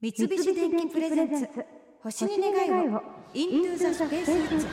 三菱電機プレゼンツ星に願いをイントゥザスペースウッズ。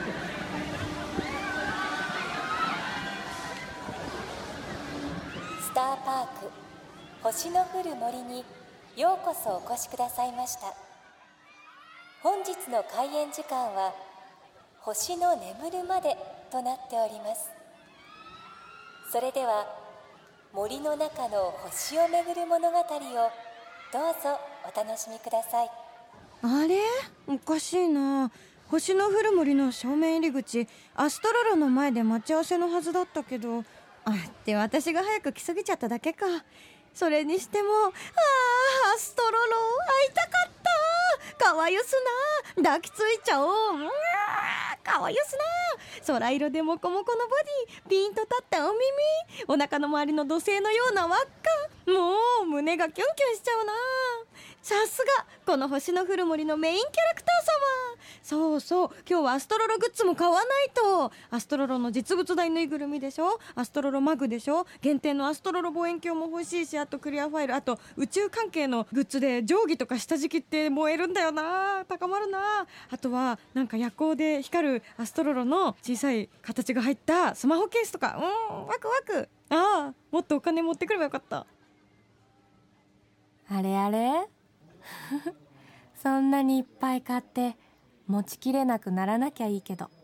スターパーク星の降る森にようこそお越しくださいました。本日の開園時間は星の眠るまでとなっております。それでは森の中の星を巡る物語をどうぞお楽しみください。 あれ、おかしいな。星の降る森の正面入り口、アストロロの前で待ち合わせのはずだったけど、って私が早く来すぎちゃっただけか。それにしてもアストロロ会いたかった。かわゆすな、抱きついちゃおう。かわゆすな。空色でモコモコのボディ、ピンと立ったお耳、お腹の周りの土星のような輪っか、もう胸がキュンキュンしちゃうな。さすがこの星の降る森のメインキャラクター様。そうそう、今日はアストロログッズも買わないと。アストロロの実物大ぬいぐるみでしょ、アストロロマグでしょ、限定のアストロロ望遠鏡も欲しいし、あとクリアファイル、あと宇宙関係のグッズで定規とか下敷きって燃えるんだよな。高まるな。あとはなんか夜光で光るアストロロの小さい形が入ったスマホケースとか、ワクワク。もっとお金持ってくればよかった。 あれあれそんなにいっぱい買って持ちきれなくならなきゃいいけど。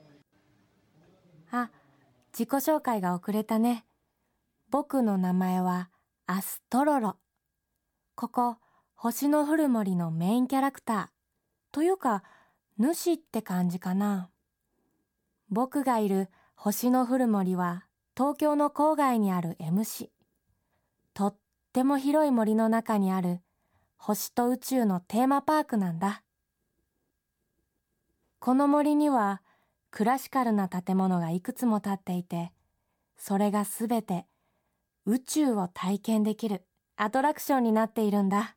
自己紹介が遅れたね。僕の名前はアストロロ。ここ星の降る森のメインキャラクターというか主って感じかな。僕がいる星の降る森は東京の郊外にある M 市。とっても広い森の中にある星と宇宙のテーマパークなんだ。この森にはクラシカルな建物がいくつも建っていて、それがすべて宇宙を体験できるアトラクションになっているんだ。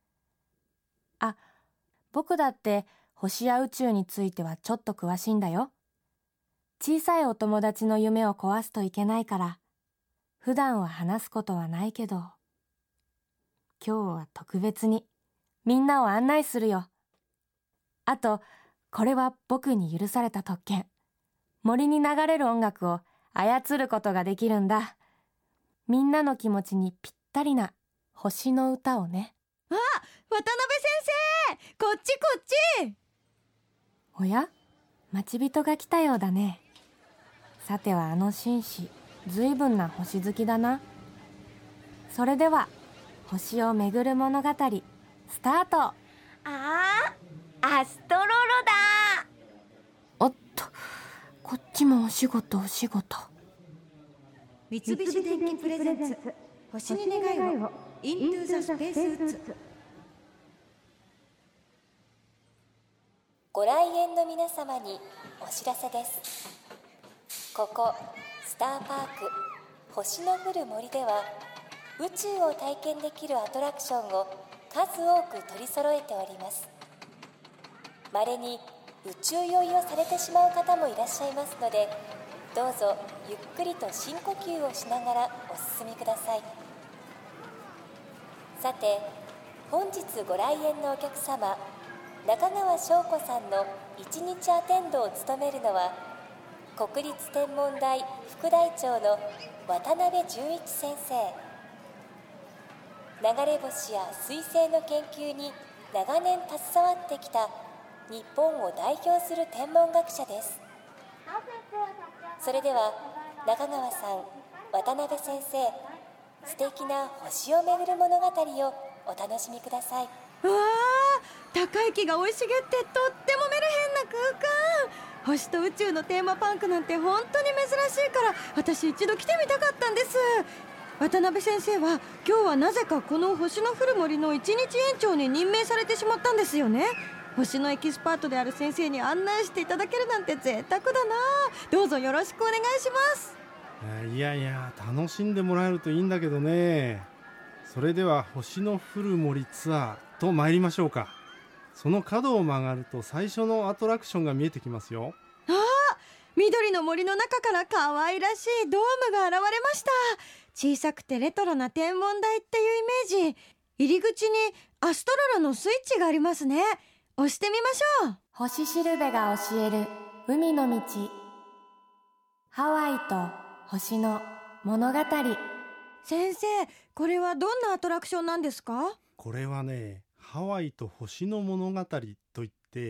僕だって星や宇宙についてはちょっと詳しいんだよ。小さいお友達の夢を壊すといけないから、普段は話すことはないけど、今日は特別にみんなを案内するよ。あと、これは僕に許された特権。森に流れる音楽を操ることができるんだ。みんなの気持ちにぴったりな星の歌をね。 渡辺先生、こっちこっち。 おや？待ち人が来たようだね。さてはあの紳士、ずいぶんな星好きだな。それでは、星を巡る物語、スタート。 アストロロだ。 おっと、こっちもお仕事。 三菱電機プレゼンツ星に願いをイントゥザスペースウッズ。 ご来園の皆様にお知らせです。ここスターパーク星の降る森では宇宙を体験できるアトラクションを数多く取り揃えております。稀に宇宙酔いをされてしまう方もいらっしゃいますので、どうぞゆっくりと深呼吸をしながらお進みください。さて、本日ご来園のお客様、中川翔子さんの一日アテンドを務めるのは国立天文台副台長の渡辺淳一先生。流れ星や彗星の研究に長年携わってきた日本を代表する天文学者です。それでは中川さん、渡辺先生、素敵な星を巡る物語をお楽しみください。 高い木が生い茂ってとってもメルヘンな空間。星と宇宙のテーマパークなんて本当に珍しいから、私一度来てみたかったんです。渡辺先生は今日はなぜかこの星の降る森の一日園長に任命されてしまったんですよね。星のエキスパートである先生に案内していただけるなんて贅沢だな。どうぞよろしくお願いします。 いや楽しんでもらえるといいんだけどね。それでは星の降る森ツアーと参りましょうか。その角を曲がると最初のアトラクションが見えてきますよ。 緑の森の中から可愛らしいドームが現れました。小さくてレトロな天文台っていうイメージ。 入り口にアストロロのスイッチがありますね。押してみましょう。 星しるべが教える海の道。ハワイと星の物語。 先生、これはどんなアトラクションなんですか？ これはね、ハワイと星の物語といって、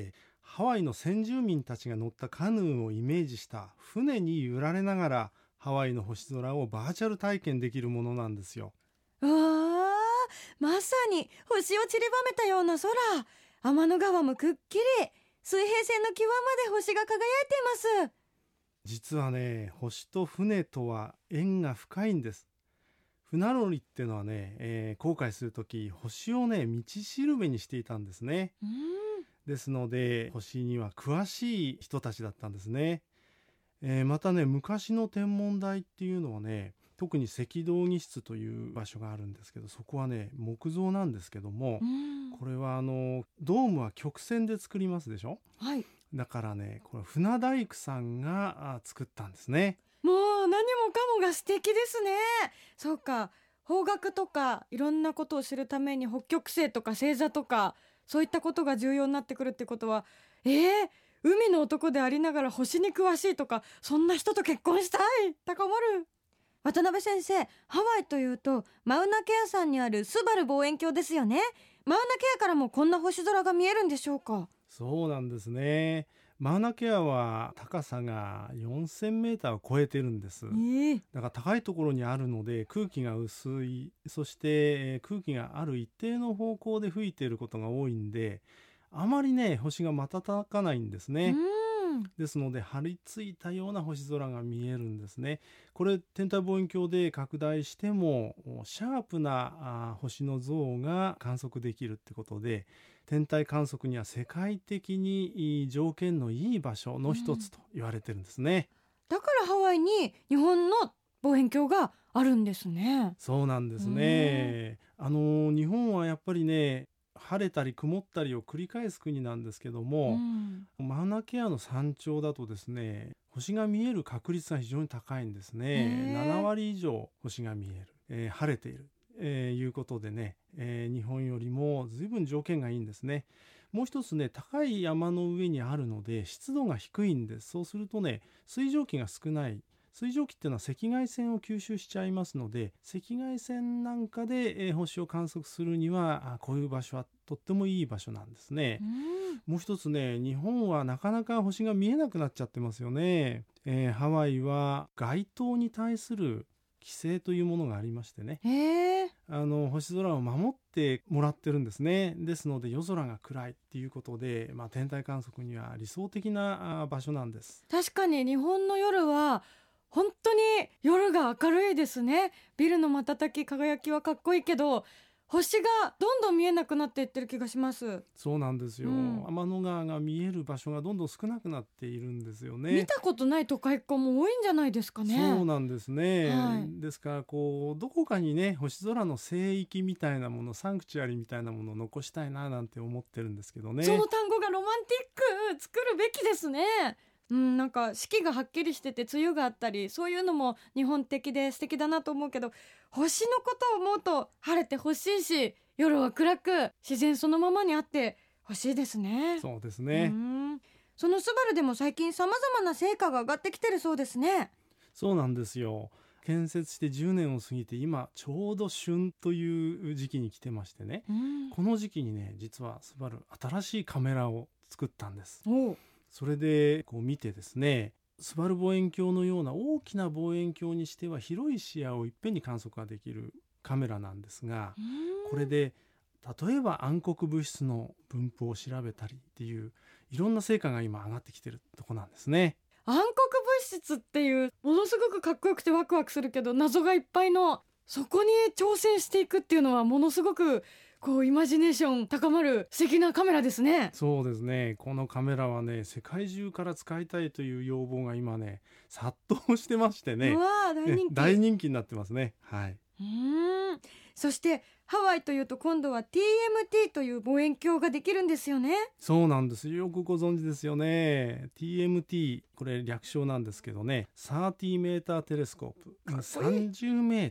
ハワイの先住民たちが乗ったカヌーをイメージした船に揺られながらハワイの星空をバーチャル体験できるものなんですよ。 うわー、まさに星を散りばめたような空。天の川もくっきり、水平線の際まで星が輝いています。 実はね、星と船とは縁が深いんです。船乗りっていうのはね、航海するとき星をね、道しるべにしていたんですね。ですので星には詳しい人たちだったんですね。またね、昔の天文台っていうのはね、特に赤道儀室という場所があるんですけど、そこはね、木造なんですけども、これはドームは曲線で作りますでしょ。 はい。 だからね、これ船大工さんが作ったんですね。 もう何もかもが素敵ですね。そうか、方角とかいろんなことを知るために北極星とか星座とかそういったことが重要になってくるってことは、海の男でありながら星に詳しいとか、そんな人と結婚したい。高まる。渡辺先生、ハワイというとマウナケア山にあるスバル望遠鏡ですよね。マウナケアからもこんな星空が見えるんでしょうか？ そうなんですね。マウナケアは高さが4000メーターを超えてるんです。だから高いところにあるので空気が薄い、そして空気がある一定の方向で吹いていることが多いんで、あまりね、星が瞬かないんですね。ですので張り付いたような星空が見えるんですね。これ天体望遠鏡で拡大してもシャープな星の像が観測できるってことで、天体観測には世界的に条件のいい場所の一つと言われてるんですね。 だからハワイに日本の望遠鏡があるんですね。 そうなんですね。日本はやっぱりね、晴れたり曇ったりを繰り返す国なんですけども、マウナケアの山頂だとですね、星が見える確率が非常に高いんですね。7割以上星が見える、晴れている、いうことでね、日本よりも随分条件がいいんですね。もう一つね、高い山の上にあるので湿度が低いんです。そうするとね、水蒸気が少ない。水蒸気っていうのは赤外線を吸収しちゃいますので、赤外線なんかで、星を観測するにはこういう場所はとってもいい場所なんですね。もう一つね、日本はなかなか星が見えなくなっちゃってますよね。ハワイは街灯に対する規制というものがありましてね、星空を守ってもらってるんですね。ですので夜空が暗いっていうことで、天体観測には理想的な場所なんです。 確かに日本の夜は本当に夜が明るいですね。ビルの瞬き輝きはかっこいいけど、星がどんどん見えなくなっていってる気がします。 そうなんですよ、天の川が見える場所がどんどん少なくなっているんですよね。 見たことない都会っ子も多いんじゃないですかね。 そうなんですね、ですからどこかにね、星空の聖域みたいなもの、サンクチュアリみたいなものを残したいななんて思ってるんですけどね。 その単語がロマンティック、作るべきですね。なんか四季がはっきりしてて梅雨があったり、そういうのも日本的で素敵だなと思うけど、星のことを思うと晴れてほしいし、夜は暗く自然そのままにあってほしいですね。 そうですね。 そのスバルでも最近さまざまな成果が上がってきてるそうですね。 そうなんですよ。建設して10年を過ぎて今ちょうど旬という時期に来てましてね、この時期にね、実はスバル新しいカメラを作ったんです。それで見てですね、スバル望遠鏡のような大きな望遠鏡にしては広い視野をいっぺんに観測ができるカメラなんですが、これで例えば暗黒物質の分布を調べたりっていういろんな成果が今上がってきてるとこなんですね。 暗黒物質っていうものすごくかっこよくてワクワクするけど謎がいっぱいの、そこに挑戦していくっていうのはものすごくイマジネーション高まる素敵なカメラですね。 そうですね。このカメラはね、世界中から使いたいという要望が今ね殺到してましてね、大人気になってますね。そしてハワイというと今度は TMT という望遠鏡ができるんですよね。 そうなんです。よくご存知ですよね。 TMT、 これ略称なんですけどね、30メーターテレスコープ、30メーター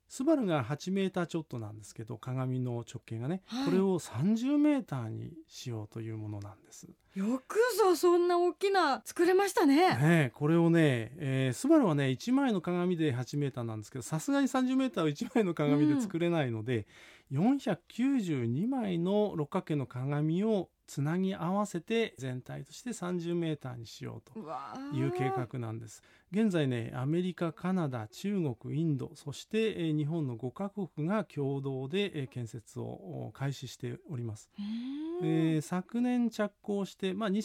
スバルが8メーターちょっとなんですけど、鏡の直径がね、 はいこれを30メーターにしようというものなんです。 よくぞそんな大きな作れましたね。 これをね、スバルはね1枚の鏡で8メーターなんですけど、さすがに30メーターを1枚の鏡で作れないので、492枚の六角形の鏡をつなぎ合わせて全体として30メーターにしようという計画なんです。現在ね、アメリカ、カナダ、中国、インド、そして日本の5カ国が共同で建設を開始しております。昨年着工して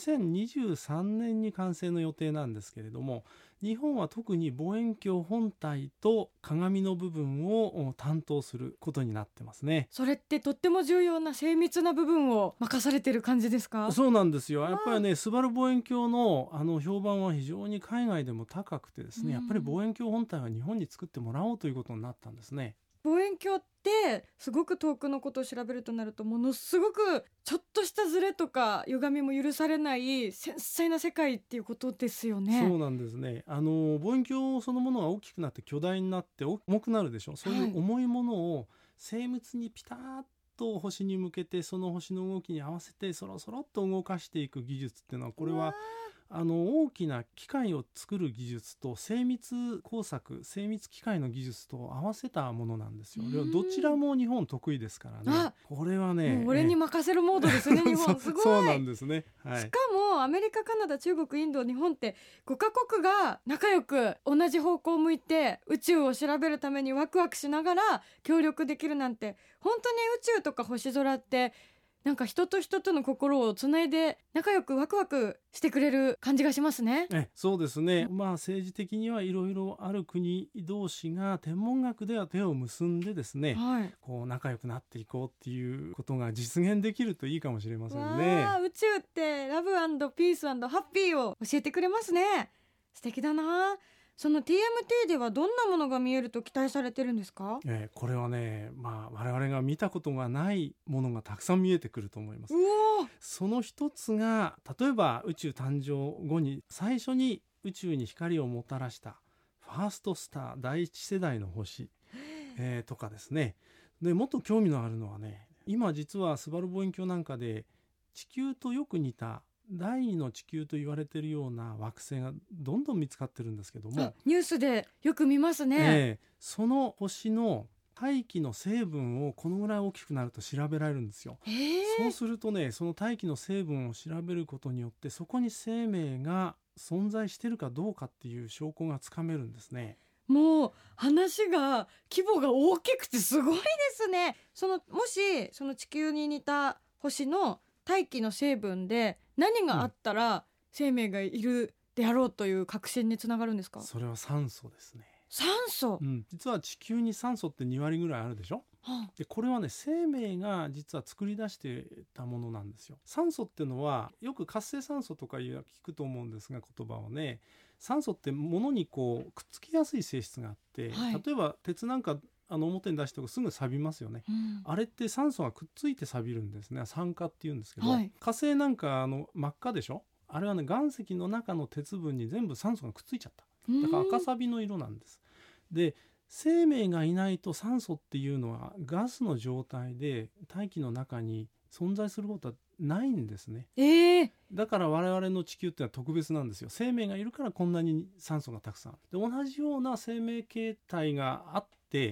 、2023年に完成の予定なんですけれども、日本は特に望遠鏡本体と鏡の部分を担当することになってますね。 それってとっても重要な精密な部分を任されてる感じですか？ そうなんですよ。やっぱりね、スバル望遠鏡の評判は非常に海外でも高くてですね、やっぱり望遠鏡本体は日本に作ってもらおうということになったんですね。 望遠鏡ってすごく遠くのことを調べるとなると、ものすごくちょっとしたズレとか歪みも許されない繊細な世界っていうことですよね。 そうなんですね。望遠鏡そのものが大きくなって巨大になって重くなるでしょ。そういう重いものを精密にピタッと星に向けて、その星の動きに合わせてそろそろっと動かしていく技術っていうのは、これは大きな機械を作る技術と精密工作、精密機械の技術と合わせたものなんですよ。どちらも日本得意ですからね。これはね、 もう俺に任せるモードですね日本すごい。 そうなんですね、 しかもアメリカ、カナダ、中国、インド、日本って5カ国が仲良く同じ方向を向いて宇宙を調べるためにワクワクしながら協力できるなんて、本当に宇宙とか星空ってなんか人と人との心をつないで仲良くワクワクしてくれる感じがしますね。 そうですね。政治的にはいろいろある国同士が天文学では手を結んでですね、こう仲良くなっていこうっていうことが実現できるといいかもしれませんね。 宇宙ってラブ&ピース&ハッピーを教えてくれますね。素敵だな。その TMT ではどんなものが見えると期待されてるんですか？ これはね、我々が見たことがないものがたくさん見えてくると思います。その一つが、例えば宇宙誕生後に最初に宇宙に光をもたらしたファーストスター、第一世代の星、とかですね。でもっと興味のあるのはね、今実はスバル望遠鏡なんかで地球とよく似た第二の地球と言われているような惑星がどんどん見つかってるんですけども、 ニュースでよく見ますね。 その星の大気の成分をこのぐらい大きくなると調べられるんですよ。そうするとね、その大気の成分を調べることによって、そこに生命が存在しているかどうかっていう証拠がつかめるんですね。 もう話が規模が大きくてすごいですね。もしその地球に似た星の大気の成分で何があったら生命がいるであろうという確信につながるんですか？ それは酸素ですね。 酸素、 実は地球に酸素って2割ぐらいあるでしょ。でこれはね、生命が実は作り出してたものなんですよ。酸素ってのはよく活性酸素とか聞くと思うんですが、言葉をね、酸素って物にこうくっつきやすい性質があって、例えば鉄なんか表に出しておくとすぐ錆びますよね。あれって酸素がくっついて錆びるんですね。酸化っていうんですけど、火星なんか真っ赤でしょ。あれはね、岩石の中の鉄分に全部酸素がくっついちゃった。だから赤錆の色なんです。で生命がいないと酸素っていうのはガスの状態で大気の中に存在することはないんですね。だから我々の地球ってのは特別なんですよ。生命がいるからこんなに酸素がたくさんある。で同じような生命形態があって、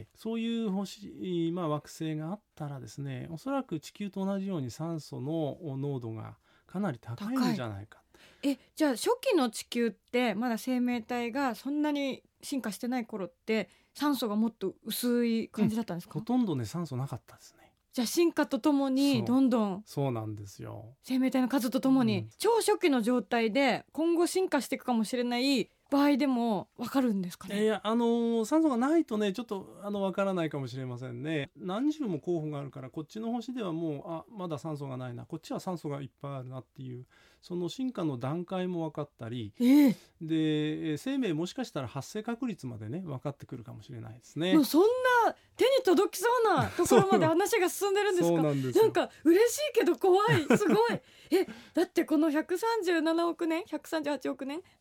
そういう星、惑星があったらですね、おそらく地球と同じように酸素の濃度がかなり高いんじゃないか。 じゃあ初期の地球ってまだ生命体がそんなに進化してない頃って酸素がもっと薄い感じだったんですか？ ほとんどね、酸素なかったですね。 じゃあ進化とともにどんどんそうなんですよ。 生命体の数とともに、超初期の状態で今後進化していくかもしれない場合でも分かるんですかね？ 酸素がないとね、ちょっと分からないかもしれませんね。何十も候補があるから、こっちの星ではもうまだ酸素がないな、こっちは酸素がいっぱいあるなっていう、その進化の段階も分かったり、で生命もしかしたら発生確率までね分かってくるかもしれないですね。 もうそんな手に届きそうなところまで話が進んでるんですか？ そうなんですよ。 なんか嬉しいけど怖い、すごいだってこの137億年138億年の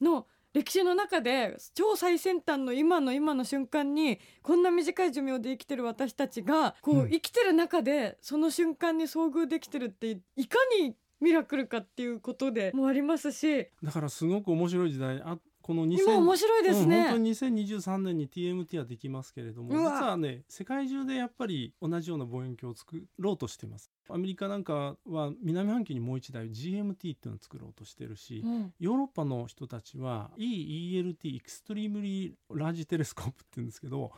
歴史の中で超最先端の今の瞬間にこんな短い寿命で生きてる私たちがこう生きてる中でその瞬間に遭遇できてるっていかにミラクルかっていうことでもありますし、 だからすごく面白い時代、この今面白いですね、 本当に2023年に TMT はできますけれども、実はね世界中でやっぱり同じような望遠鏡を作ろうとしています。アメリカなんかは南半球にもう一台 GMT っていうのを作ろうとしてるし、ヨーロッパの人たちは EELT エクストリームリーラージテレスコープって言うんですけど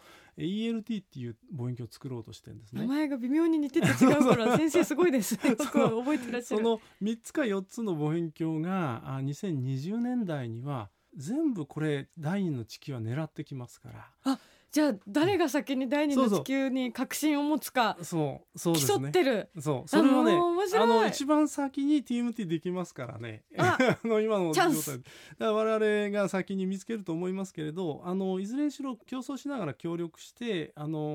ELT っていう望遠鏡を作ろうとしてるんですね。 名前が微妙に似てて違うから先生すごいですね。よく覚えてらっしゃる。 その3つか4つの望遠鏡が2020年代には全部これ第二の地球は狙ってきますから。 じゃあ誰が先に第二の地球に確信を持つかそうですね、 競ってる。 それをね面白い。 一番先に TMT できますからね今の状態だから我々が先に見つけると思いますけれど、いずれにしろ競争しながら協力して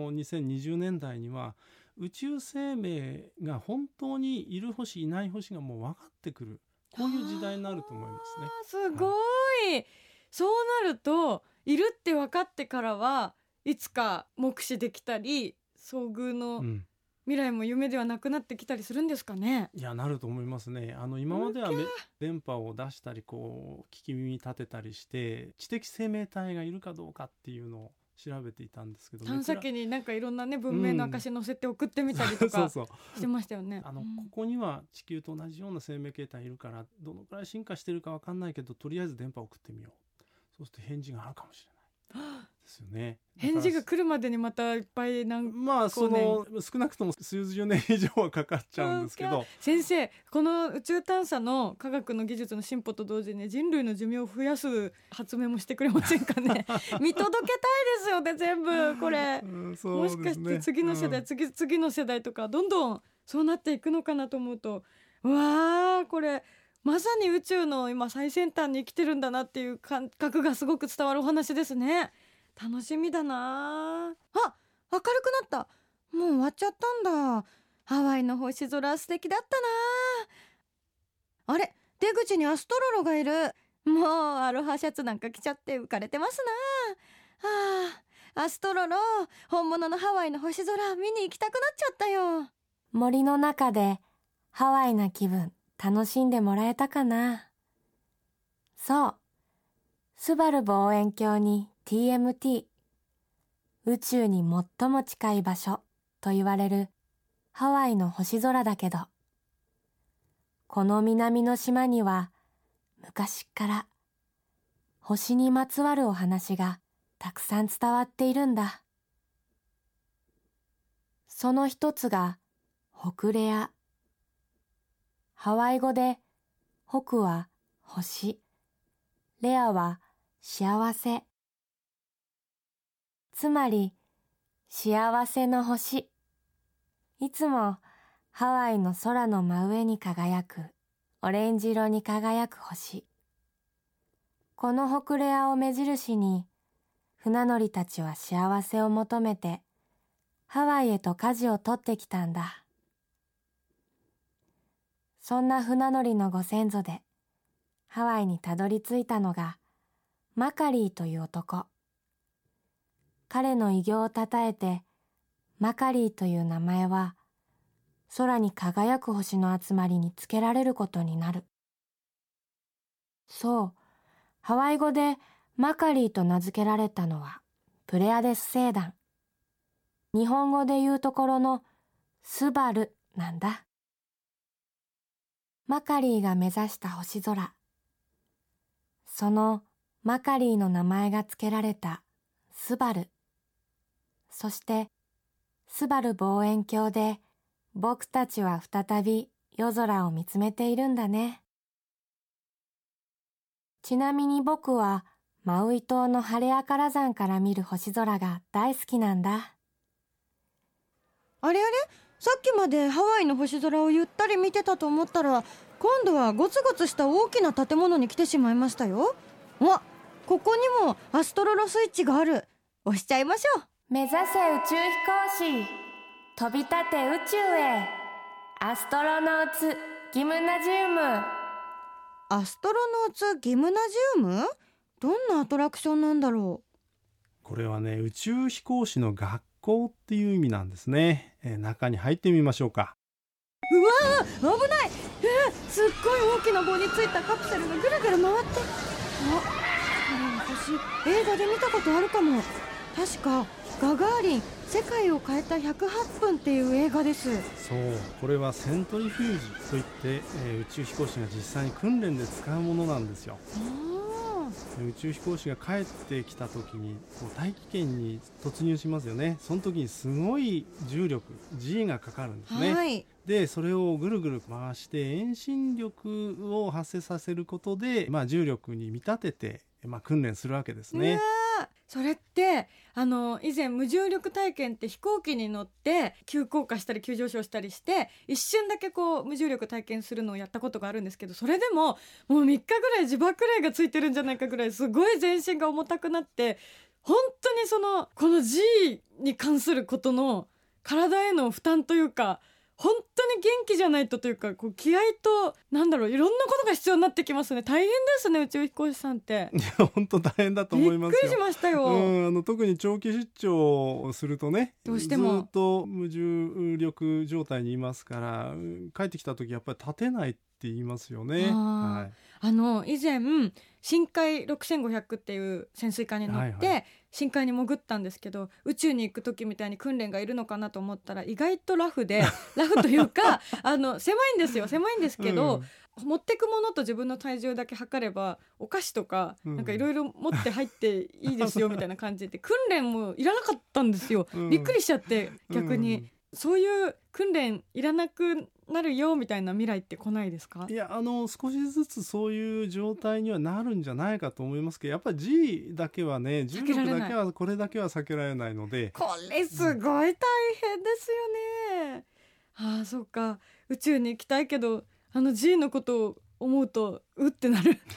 2020年代には宇宙生命が本当にいる星いない星がもう分かってくる、こういう時代になると思いますね。 すごい、そうなるといるって分かってからはいつか目視できたり遭遇の未来も夢ではなくなってきたりするんですかね。 いやなると思いますね。今までは電波を出したりこう聞き耳立てたりして知的生命体がいるかどうかっていうのを調べていたんですけど、 探査機になんかいろんなね文明の証載せて送ってみたりとかしてましたよね。 ここには地球と同じような生命形態いるからどのくらい進化してるか分かんないけどとりあえず電波を送ってみよう、そうすると返事があるかもしれないですよね。 返事が来るまでにまたいっぱい少なくとも数十年以上はかかっちゃうんですけど、 先生この宇宙探査の科学の技術の進歩と同時に、ね、人類の寿命を増やす発明もしてくれませんかね見届けたいですよね全部これ、もしかして次の世代、次の世代とかどんどんそうなっていくのかなと思うと、うわーこれまさに宇宙の今最先端に生きてるんだなっていう感覚がすごく伝わるお話ですね。楽しみだな。明るくなった。もう終わっちゃったんだ。ハワイの星空素敵だったな。あれ、出口にアストロロがいる。もうアロハシャツなんか着ちゃって浮かれてますな。アストロロ、本物のハワイの星空見に行きたくなっちゃったよ。 森の中でハワイな気分楽しんでもらえたかな。そう、スバル望遠鏡に TMT、 宇宙に最も近い場所と言われるハワイの星空だけど、この南の島には昔から星にまつわるお話がたくさん伝わっているんだ。その一つがホクレア。ハワイ語でホクは星、レアは幸せ。つまり幸せの星。いつもハワイの空の真上に輝くオレンジ色に輝く星。このホクレアを目印に船乗りたちは幸せを求めてハワイへと舵を取ってきたんだ。そんな船乗りのご先祖でハワイにたどり着いたのがマカリーという男。彼の偉業をたたえてマカリーという名前は空に輝く星の集まりにつけられることになる。そう、ハワイ語でマカリーと名付けられたのはプレアデス星団。日本語で言うところのスバルなんだ。マカリーが目指した星空。そのマカリーの名前が付けられたスバル。そしてスバル望遠鏡で僕たちは再び夜空を見つめているんだね。ちなみに僕はマウイ島のハレアカラ山から見る星空が大好きなんだ。 あれさっきまでハワイの星空をゆったり見てたと思ったら今度はゴツゴツした大きな建物に来てしまいましたよ。ここにもアストロロスイッチがある。押しちゃいましょう。 目指せ宇宙飛行士、飛び立て宇宙へ。アストロノーツギムナジウム。 アストロノーツギムナジウム？ どんなアトラクションなんだろこれはね、宇宙飛行士の学校っていう意味なんですね。中に入ってみましょうか。 う。うわー、危ない。すっごい大きな棒についたカプセルがぐるぐる回って、これ私映画で見たことあるかも。確かガガーリン世界を変えた108分っていう映画です。 そう、これはセントリフュージといって、宇宙飛行士が実際に訓練で使うものなんですよ。宇宙飛行士が帰ってきた時にこう大気圏に突入しますよね。その時にすごい重力 G がかかるんですね、 はい、 でそれをぐるぐる回して遠心力を発生させることで、重力に見立てて、訓練するわけですね。 それって以前無重力体験って飛行機に乗って急降下したり急上昇したりして一瞬だけこう無重力体験するのをやったことがあるんですけど、それでももう3日ぐらい自爆霊がついてるんじゃないかぐらいすごい全身が重たくなって、本当にこの G に関することの体への負担というか、本当に元気じゃないとというか、こう気合といろんなことが必要になってきますね。大変ですね、宇宙飛行士さんって。 いや本当大変だと思いますよ。 びっくりしましたよ。 特に長期出張をするとね、 どうしてもずっと無重力状態にいますから、帰ってきた時やっぱり立てないって言いますよね。はい、 以前深海6500っていう潜水艦に乗って、深海に潜ったんですけど、宇宙に行く時みたいに訓練がいるのかなと思ったら意外とラフでラフというか狭いんですよ。狭いんですけど、持ってくものと自分の体重だけ測ればお菓子とかなんかいろいろ持って入っていいですよみたいな感じで訓練もいらなかったんですよ、びっくりしちゃって。逆に、そういう訓練いらなくなるよみたいな未来って来ないですか？ いや少しずつそういう状態にはなるんじゃないかと思いますけど、やっぱり G だけはね、重力だけはこれだけは避けられないので、 これすごい大変ですよね。そうか、宇宙に行きたいけどG のことを思うとうってなる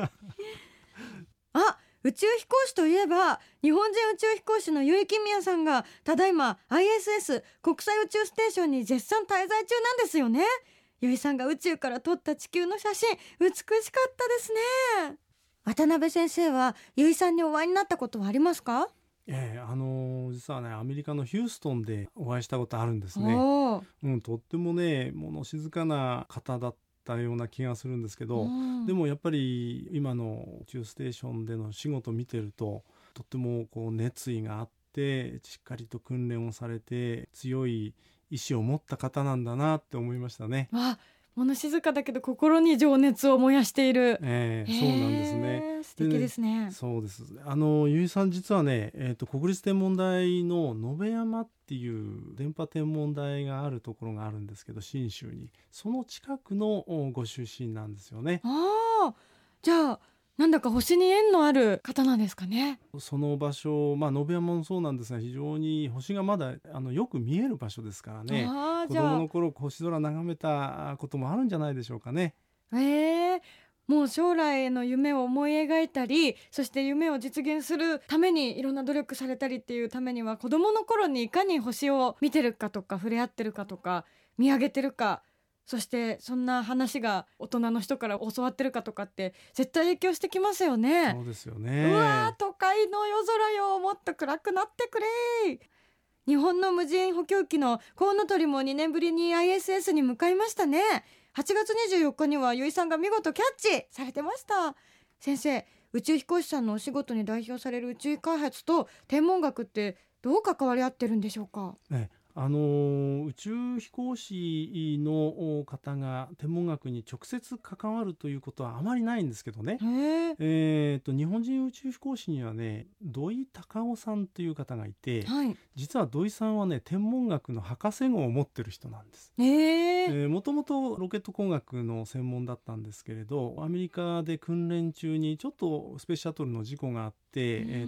宇宙飛行士といえば日本人宇宙飛行士の結城美也さんがただいま ISS 国際宇宙ステーションに絶賛滞在中なんですよね。結城さんが宇宙から撮った地球の写真美しかったですね。渡辺先生は結城さんにお会いになったことはありますか？ 実はね、アメリカのヒューストンでお会いしたことあるんですね。とってもね、物静かな方だったような気がするんですけど、でもやっぱり今の宇宙ステーションでの仕事を見てると、とってもこう熱意があってしっかりと訓練をされて強い意志を持った方なんだなって思いましたね。 物静かだけど心に情熱を燃やしている、 そうなんですね。 素敵ですね。 そうです。結城さん実はね、国立天文台の野辺山っていう電波天文台があるところがあるんですけど、信州にその近くのご出身なんですよね。 じゃあなんだか星に縁のある方なんですかね。 その場所、野辺山もそうなんですが、非常に星がまだよく見える場所ですからね。子供の頃星空眺めたこともあるんじゃないでしょうかね。 もう将来への夢を思い描いたり、そして夢を実現するためにいろんな努力されたりっていうためには、子供の頃にいかに星を見てるかとか触れ合ってるかとか見上げてるか、そしてそんな話が大人の人から教わってるかとかって絶対影響してきますよね。 そうですよね。 都会の夜空よ、もっと暗くなってくれ。日本の無人補給機のコウノトリも2年ぶりに ISS に向かいましたね。8月24日には結城さんが見事キャッチされてました。先生、宇宙飛行士さんのお仕事に代表される宇宙開発と天文学ってどう関わり合ってるんでしょうか？ 宇宙飛行士の方が天文学に直接関わるということはあまりないんですけどね。日本人宇宙飛行士にはね、土井隆夫さんという方がいて、実は土井さんはね、天文学の博士号を持ってる人なんです。もともとロケット工学の専門だったんですけれど、アメリカで訓練中にちょっとスペースシャトルの事故があって、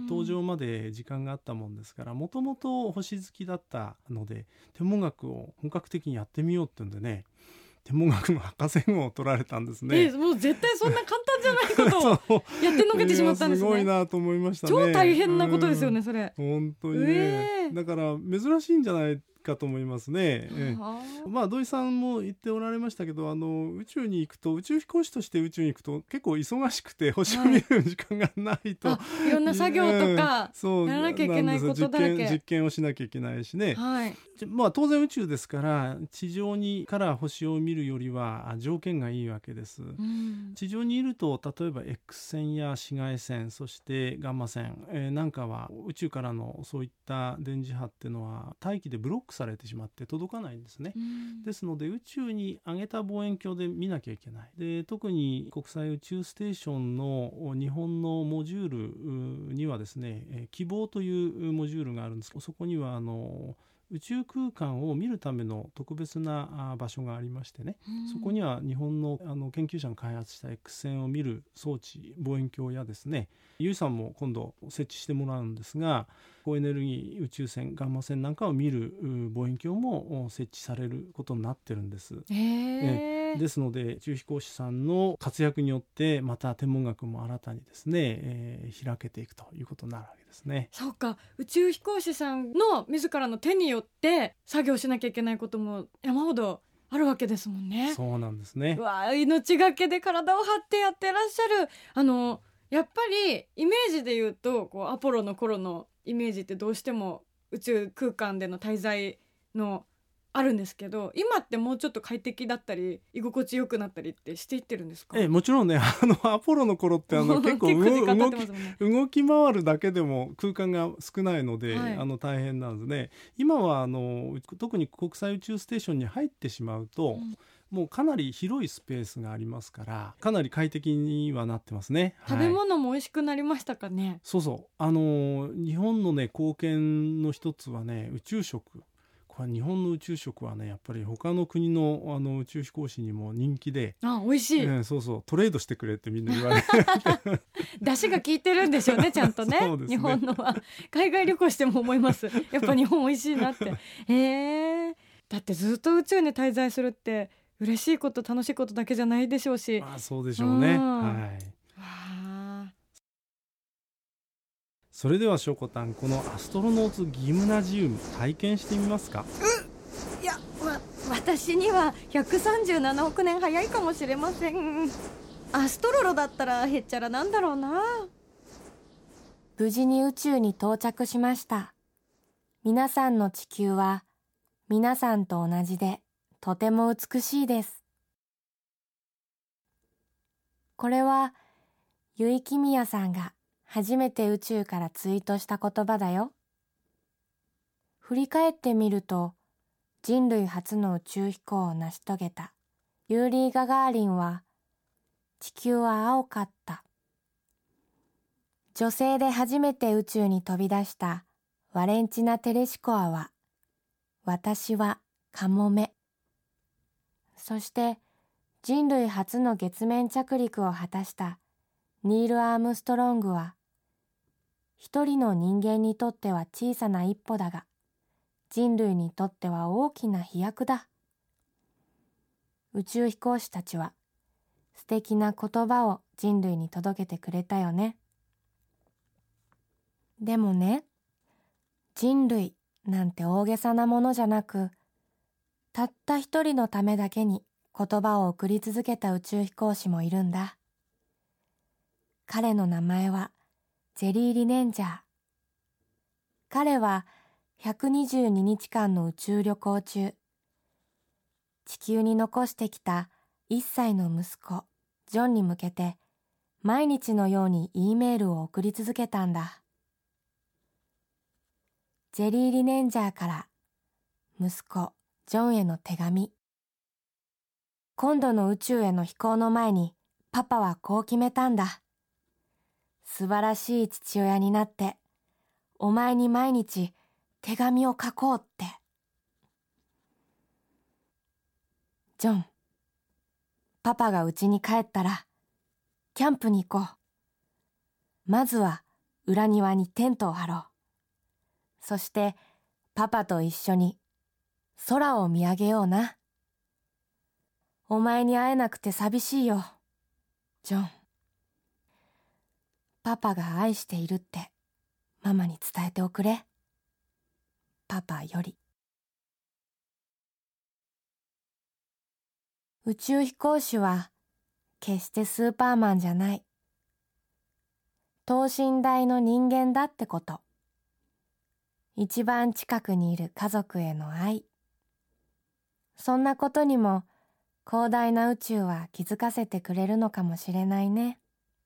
登場まで時間があったもんですから、もともと星好きだったので天文学を本格的にやってみようってんでね、天文学の博士号を取られたんですね。 もう絶対そんな簡単じゃないことをやってのけてしまったんですね。 すごいなと思いましたね。 超大変なことですよね、それ。 本当にね。 だから珍しいんじゃないかと思いますね。土井さんも言っておられましたけど、宇宙に行くと、宇宙飛行士として宇宙に行くと結構忙しくて星を見る時間がないと、 いろんな作業とかやらなきゃいけないことだらけ、 実験をしなきゃいけないしね、当然宇宙ですから地上にから星を見るよりは条件がいいわけです、地上にいると例えば X 線や紫外線、そしてガンマ線、なんかは宇宙からのそういった電磁波っていうのは大気でブロックされてしまって届かないんですね、ですので宇宙に上げた望遠鏡で見なきゃいけない。で、特に国際宇宙ステーションの日本のモジュールにはですね、希望というモジュールがあるんですけど、そこには宇宙空間を見るための特別な場所がありましてね、そこには日本の研究者が開発した X 線を見る装置、望遠鏡やですね、ゆいさんも今度設置してもらうんですが、高エネルギー宇宙線、ガンマ線なんかを見る望遠鏡も設置されることになってるんです。ですので宇宙飛行士さんの活躍によってまた天文学も新たにですね、開けていくということになるわけですね。 そうか、宇宙飛行士さんの自らの手によって作業しなきゃいけないことも山ほどあるわけですもんね。 そうなんですね。 命がけで体を張ってやってらっしゃる。やっぱりイメージで言うとアポロの頃のイメージってどうしても宇宙空間での滞在のあるんですけど、今ってもうちょっと快適だったり居心地よくなったりってしていってるんですか？ もちろんね、アポロの頃って結構動き回るだけでも空間が少ないので、大変なんですね。今は特に国際宇宙ステーションに入ってしまうと、もうかなり広いスペースがありますから、かなり快適にはなってますね。 食べ物も美味しくなりましたかね？ そうそう、日本のね貢献の一つはね、宇宙食。これ日本の宇宙食はね、やっぱり他の国の宇宙飛行士にも人気で、 美味しい、 そうそう、トレードしてくれってみんな言われる出汁が効いてるんでしょうね、ちゃんと ね日本のは海外旅行しても思います。やっぱ日本美味しいなってだってずっと宇宙に滞在するって嬉しいこと楽しいことだけじゃないでしょうし、 そうでしょうね。それではしょこたん、このアストロノーツギムナジウム体験してみますか？ いや、私には137億年早いかもしれません。アストロロだったらへっちゃらなんだろうな。 無事に宇宙に到着しました。皆さんの地球は皆さんと同じでとても美しいです。これは結城公也さんが初めて宇宙からツイートした言葉だよ。振り返ってみると、人類初の宇宙飛行を成し遂げたユーリー・ガガーリンは、地球は青かった。女性で初めて宇宙に飛び出したワレンチナ・テレシコワは、私はカモメ。そして人類初の月面着陸を果たしたニール・アームストロングは、一人の人間にとっては小さな一歩だが、人類にとっては大きな飛躍だ。宇宙飛行士たちは素敵な言葉を人類に届けてくれたよね。でもね、人類なんて大げさなものじゃなく、たった一人のためだけに言葉を送り続けた宇宙飛行士もいるんだ。彼の名前はジェリー・リネンジャー。彼は122日間の宇宙旅行中、地球に残してきた1歳の息子ジョンに向けて毎日のように E メールを送り続けたんだ。ジェリー・リネンジャーから息子ジョンへの手紙。今度の宇宙への飛行の前にパパはこう決めたんだ。素晴らしい父親になって、お前に毎日手紙を書こうって。ジョン、パパが家に帰ったら、キャンプに行こう。まずは裏庭にテントを張ろう。そしてパパと一緒に空を見上げような。お前に会えなくて寂しいよ、ジョン。パパが愛しているってママに伝えておくれ。 パパより。宇宙飛行士は決してスーパーマンじゃない。等身大の人間だってこと。一番近くにいる家族への愛。そんなことにも広大な宇宙は気づかせてくれるのかもしれないね。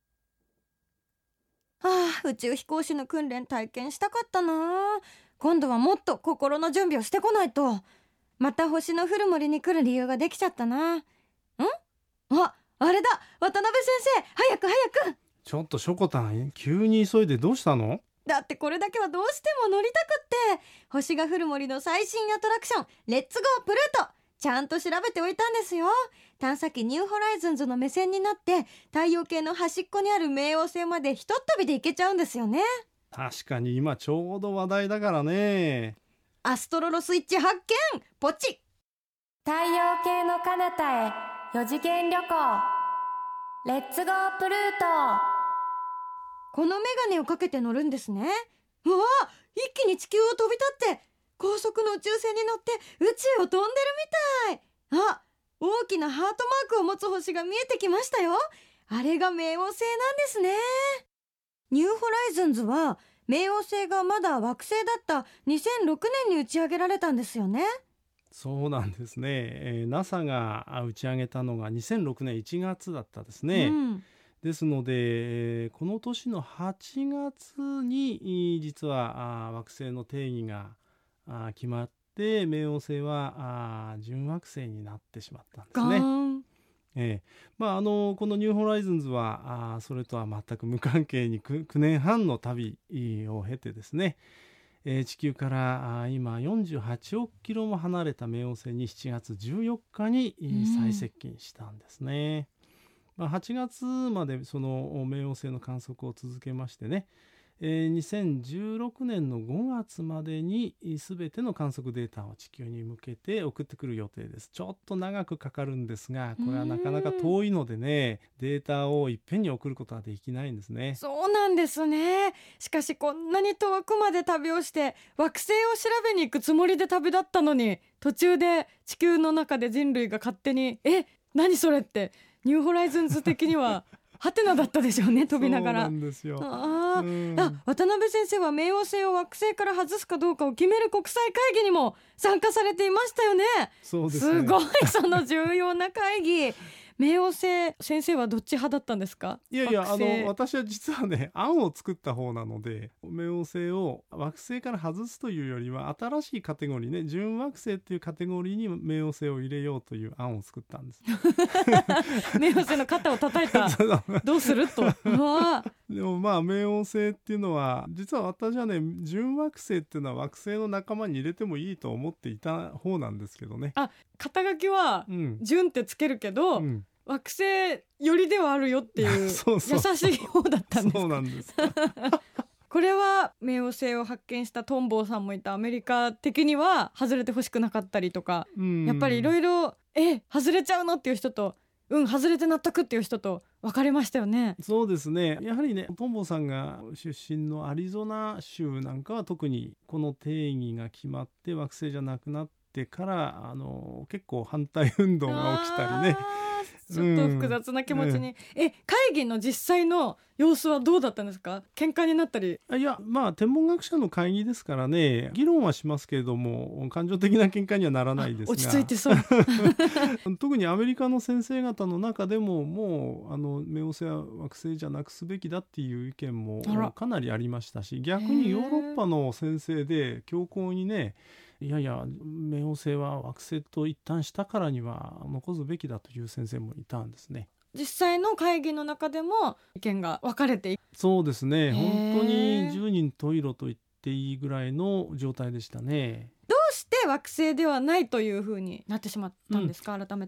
宇宙飛行士の訓練体験したかったな。今度はもっと心の準備をしてこないと。また星の降る森に来る理由ができちゃったな。あれだ、渡辺先生、早く早く。 ちょっとしょこたん、急に急いでどうしたの？ だってこれだけはどうしても乗りたくって。星が降る森の最新アトラクション、レッツゴープルート、ちゃんと調べておいたんですよ。探査機ニューホライズンズの目線になって太陽系の端っこにある冥王星までひとっ飛びで行けちゃうんですよね。 確かに今ちょうど話題だからね。 アストロロスイッチ発見、ポチ。 太陽系の彼方へ4次元旅行、レッツゴープルート。 このメガネをかけて乗るんですね。うわあ、一気に地球を飛び立って高速の宇宙船に乗って宇宙を飛んでるみたい。大きなハートマークを持つ星が見えてきましたよ。あれが冥王星なんですね。ニューホライズンズは冥王星がまだ惑星だった2006年に打ち上げられたんですよね。 そうなんですね。NASA が打ち上げたのが2006年1月だったですね。ですので、この年の8月に実は惑星の定義が決まって冥王星は準惑星になってしまったんですね。このニューホライズンズはそれとは全く無関係に 9年半の旅を経てですね、地球から今48億キロも離れた冥王星に7月14日に最接近したんですね。8月までその冥王星の観測を続けましてね、2016年の5月までに全ての観測データを地球に向けて送ってくる予定です。ちょっと長くかかるんですが、これはなかなか遠いのでね、データをいっぺんに送ることはできないんですね。 そうなんですね。しかしこんなに遠くまで旅をして惑星を調べに行くつもりで旅立ったのに、途中で地球の中で人類が勝手に何それってニューホライズンズ的にはハテナだったでしょうね、飛びながら。 そうなんですよ。 渡辺先生は冥王星を惑星から外すかどうかを決める国際会議にも参加されていましたよね。 そうですね。 すごい、その重要な会議。冥王星、先生はどっち派だったんですか？ いや私は実はね、案を作った方なので、冥王星を惑星から外すというよりは新しいカテゴリーね、準惑星っていうカテゴリーに冥王星を入れようという案を作ったんです。 冥王星の肩を叩いた。どうすると。 でも冥王星っていうのは実は私はね、準惑星っていうのは惑星の仲間に入れてもいいと思っていた方なんですけどね。 肩書きは準ってつけるけど、惑星寄りではあるよっていう優しい方だったんですか？ そうなんですこれは冥王星を発見したトンボーさんもいたアメリカ的には外れてほしくなかったりとか、やっぱりいろいろ外れちゃうのっていう人と、外れて納得っていう人と分かれましたよね。 そうですね。やはりね、トンボーさんが出身のアリゾナ州なんかは特にこの定義が決まって惑星じゃなくなってから結構反対運動が起きたりね、 ちょっと複雑な気持ちに、会議の実際の様子はどうだったんですか？喧嘩になったり。 いや、天文学者の会議ですからね、議論はしますけれども感情的な喧嘩にはならないですが、 落ち着いてそう特にアメリカの先生方の中でももう冥王星は惑星じゃなくすべきだっていう意見もかなりありましたし、逆にヨーロッパの先生で強硬にね、いや冥王星は惑星と一旦したからには残すべきだという先生もいたんですね。 実際の会議の中でも意見が分かれて。 そうですね、本当に十人十色と言っていいぐらいの状態でしたね。 どうして惑星ではないというふうになってしまったんですか？改めて。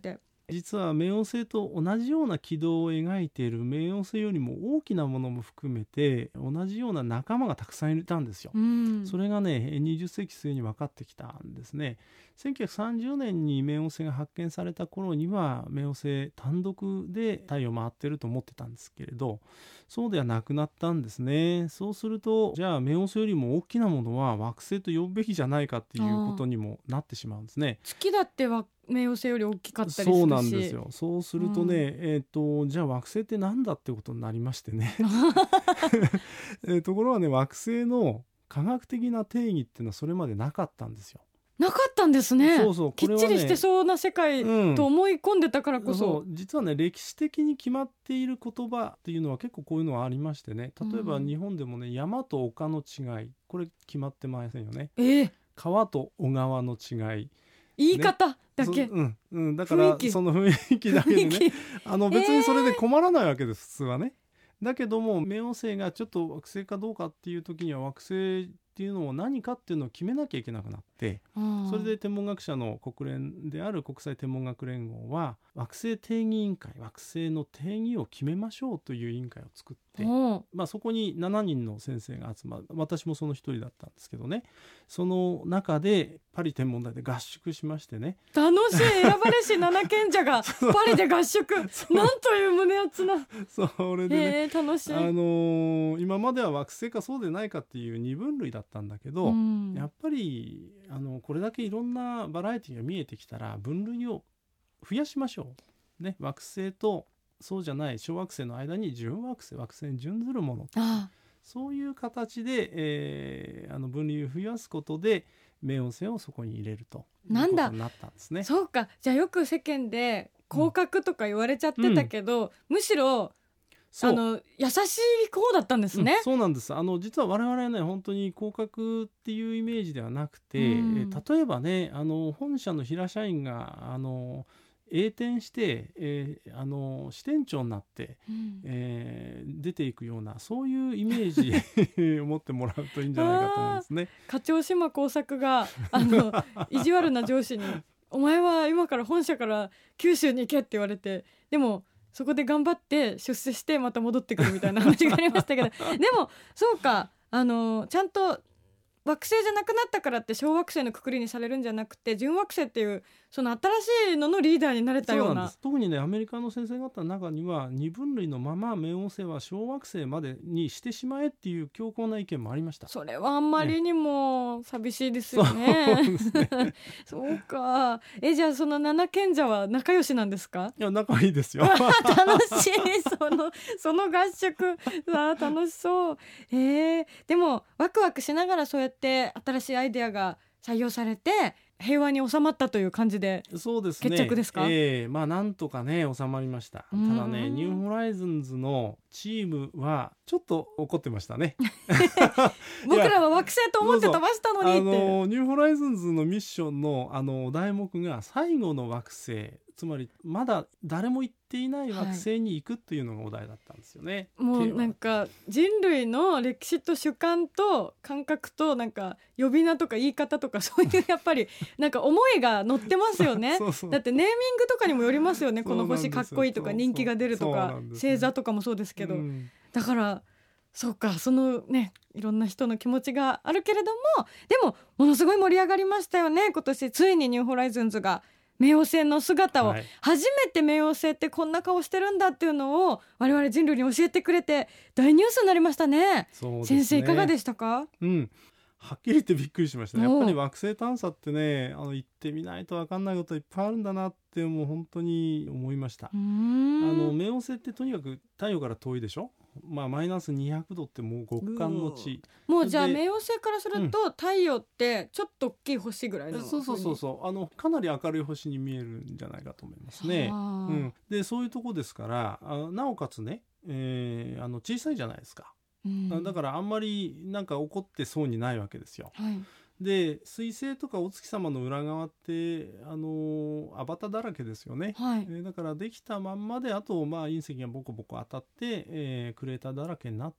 実は冥王星と同じような軌道を描いている冥王星よりも大きなものも含めて同じような仲間がたくさんいたんですよ。それがね20世紀末に分かってきたんですね。1930年に冥王星が発見された頃には冥王星単独で太陽を回ってると思ってたんですけれど、そうではなくなったんですね。そうするとじゃあ冥王星よりも大きなものは惑星と呼ぶべきじゃないかっていうことにもなってしまうんですね。 月だっては冥王星より大きかったりするし。 そうなんですよ。そうするとね、じゃあ惑星ってなんだってことになりましてねところがね、惑星の科学的な定義っていうのはそれまでなかったんですよ。 なかったんですね。 そうそう、これはね、 きっちりしてそうな世界と思い込んでたからこそ、 そう実はね歴史的に決まっている言葉っていうのは結構こういうのはありましてね、例えば日本でもね、山と丘の違い、これ決まってませんよね。川と小川の違い、 言い方だけ、 だからその雰囲気だけでね別にそれで困らないわけです普通はね。だけども冥王星がちょっと惑星かどうかっていう時には惑星っていうのを何かっていうのを決めなきゃいけなくなって、それで天文学者の国連である国際天文学連合は惑星定義委員会、惑星の定義を決めましょうという委員会を作って、そこに7人の先生が集まる、私もその一人だったんですけどね、その中でパリ天文台で合宿しましてね。 楽しい。選ばれし7賢者がパリで合宿なんという胸熱な。 それでね、 楽しい。 今までは惑星かそうでないかっていう二分類だったんだけど、やっぱりこれだけいろんなバラエティが見えてきたら分類を増やしましょう、ね、惑星とそうじゃない小惑星の間に準惑星、惑星に準ずるもの、そういう形で、分類を増やすことで冥王星をそこに入れるということになったんですね。 そうか。じゃあよく世間で降格とか言われちゃってたけど、むしろ優しい方だったんですね。 そうなんです。実は我々はね本当に降格っていうイメージではなくて、例えばね本社の平社員が栄転して、支店長になって、出ていくようなそういうイメージを持ってもらうといいんじゃないかと思うんですね。 課長島耕作が意地悪な上司にお前は今から本社から九州に行けって言われて、でもそこで頑張って出世してまた戻ってくるみたいな話がありましたけどでもそうか、ちゃんと惑星じゃなくなったからって小惑星のくくりにされるんじゃなくて、準惑星っていうその新しいののリーダーになれたような。 そうなんです。特にねアメリカの先生方の中には二分類のまま冥王星は小惑星までにしてしまえっていう強硬な意見もありました。 それはあんまりにも寂しいですよね。そうか。じゃあその7賢者は仲良しなんですか？ いや仲いいですよ。 楽しい。その合宿楽しそう。でもワクワクしながらそうやって新しいアイデアが採用されて平和に収まったという感じで決着ですか？ なんとかね収まりました。ただねニューホライズンズのチームはちょっと怒ってましたね。 僕らは惑星と思って飛ばしたのにって。 ニューホライズンズのミッションの題目が最後の惑星、つまりまだ誰も行っていない惑星に行くっていうのがお題だったんですよね。 もうなんか人類の歴史と主観と感覚となんか呼び名とか言い方とかそういうやっぱりなんか思いが乗ってますよね。だってネーミングとかにもよりますよね。この星かっこいいとか人気が出るとか星座とかもそうですけど、だからそうか、そのねいろんな人の気持ちがあるけれども、でもものすごい盛り上がりましたよね。今年ついにニューホライズンズが冥王星の姿を、初めて冥王星ってこんな顔してるんだっていうのを我々人類に教えてくれて大ニュースになりましたね。先生いかがでしたか？ はっきり言ってびっくりしましたね。やっぱり惑星探査ってね行ってみないと分かんないこといっぱいあるんだなってもう本当に思いました。冥王星ってとにかく太陽から遠いでしょ。マイナス200度ってもう極寒の地。 もうじゃあ冥王星からすると、太陽ってちょっと大きい星ぐらいの。 そうかなり明るい星に見えるんじゃないかと思いますね。でそういうとこですからなおかつね、小さいじゃないですか。だからあんまりなんか怒ってそうにないわけですよ。で水星とかお月様の裏側ってアバタだらけですよね。だからできたまんまで、あと隕石がボコボコ当たって、クレーターだらけになってるっ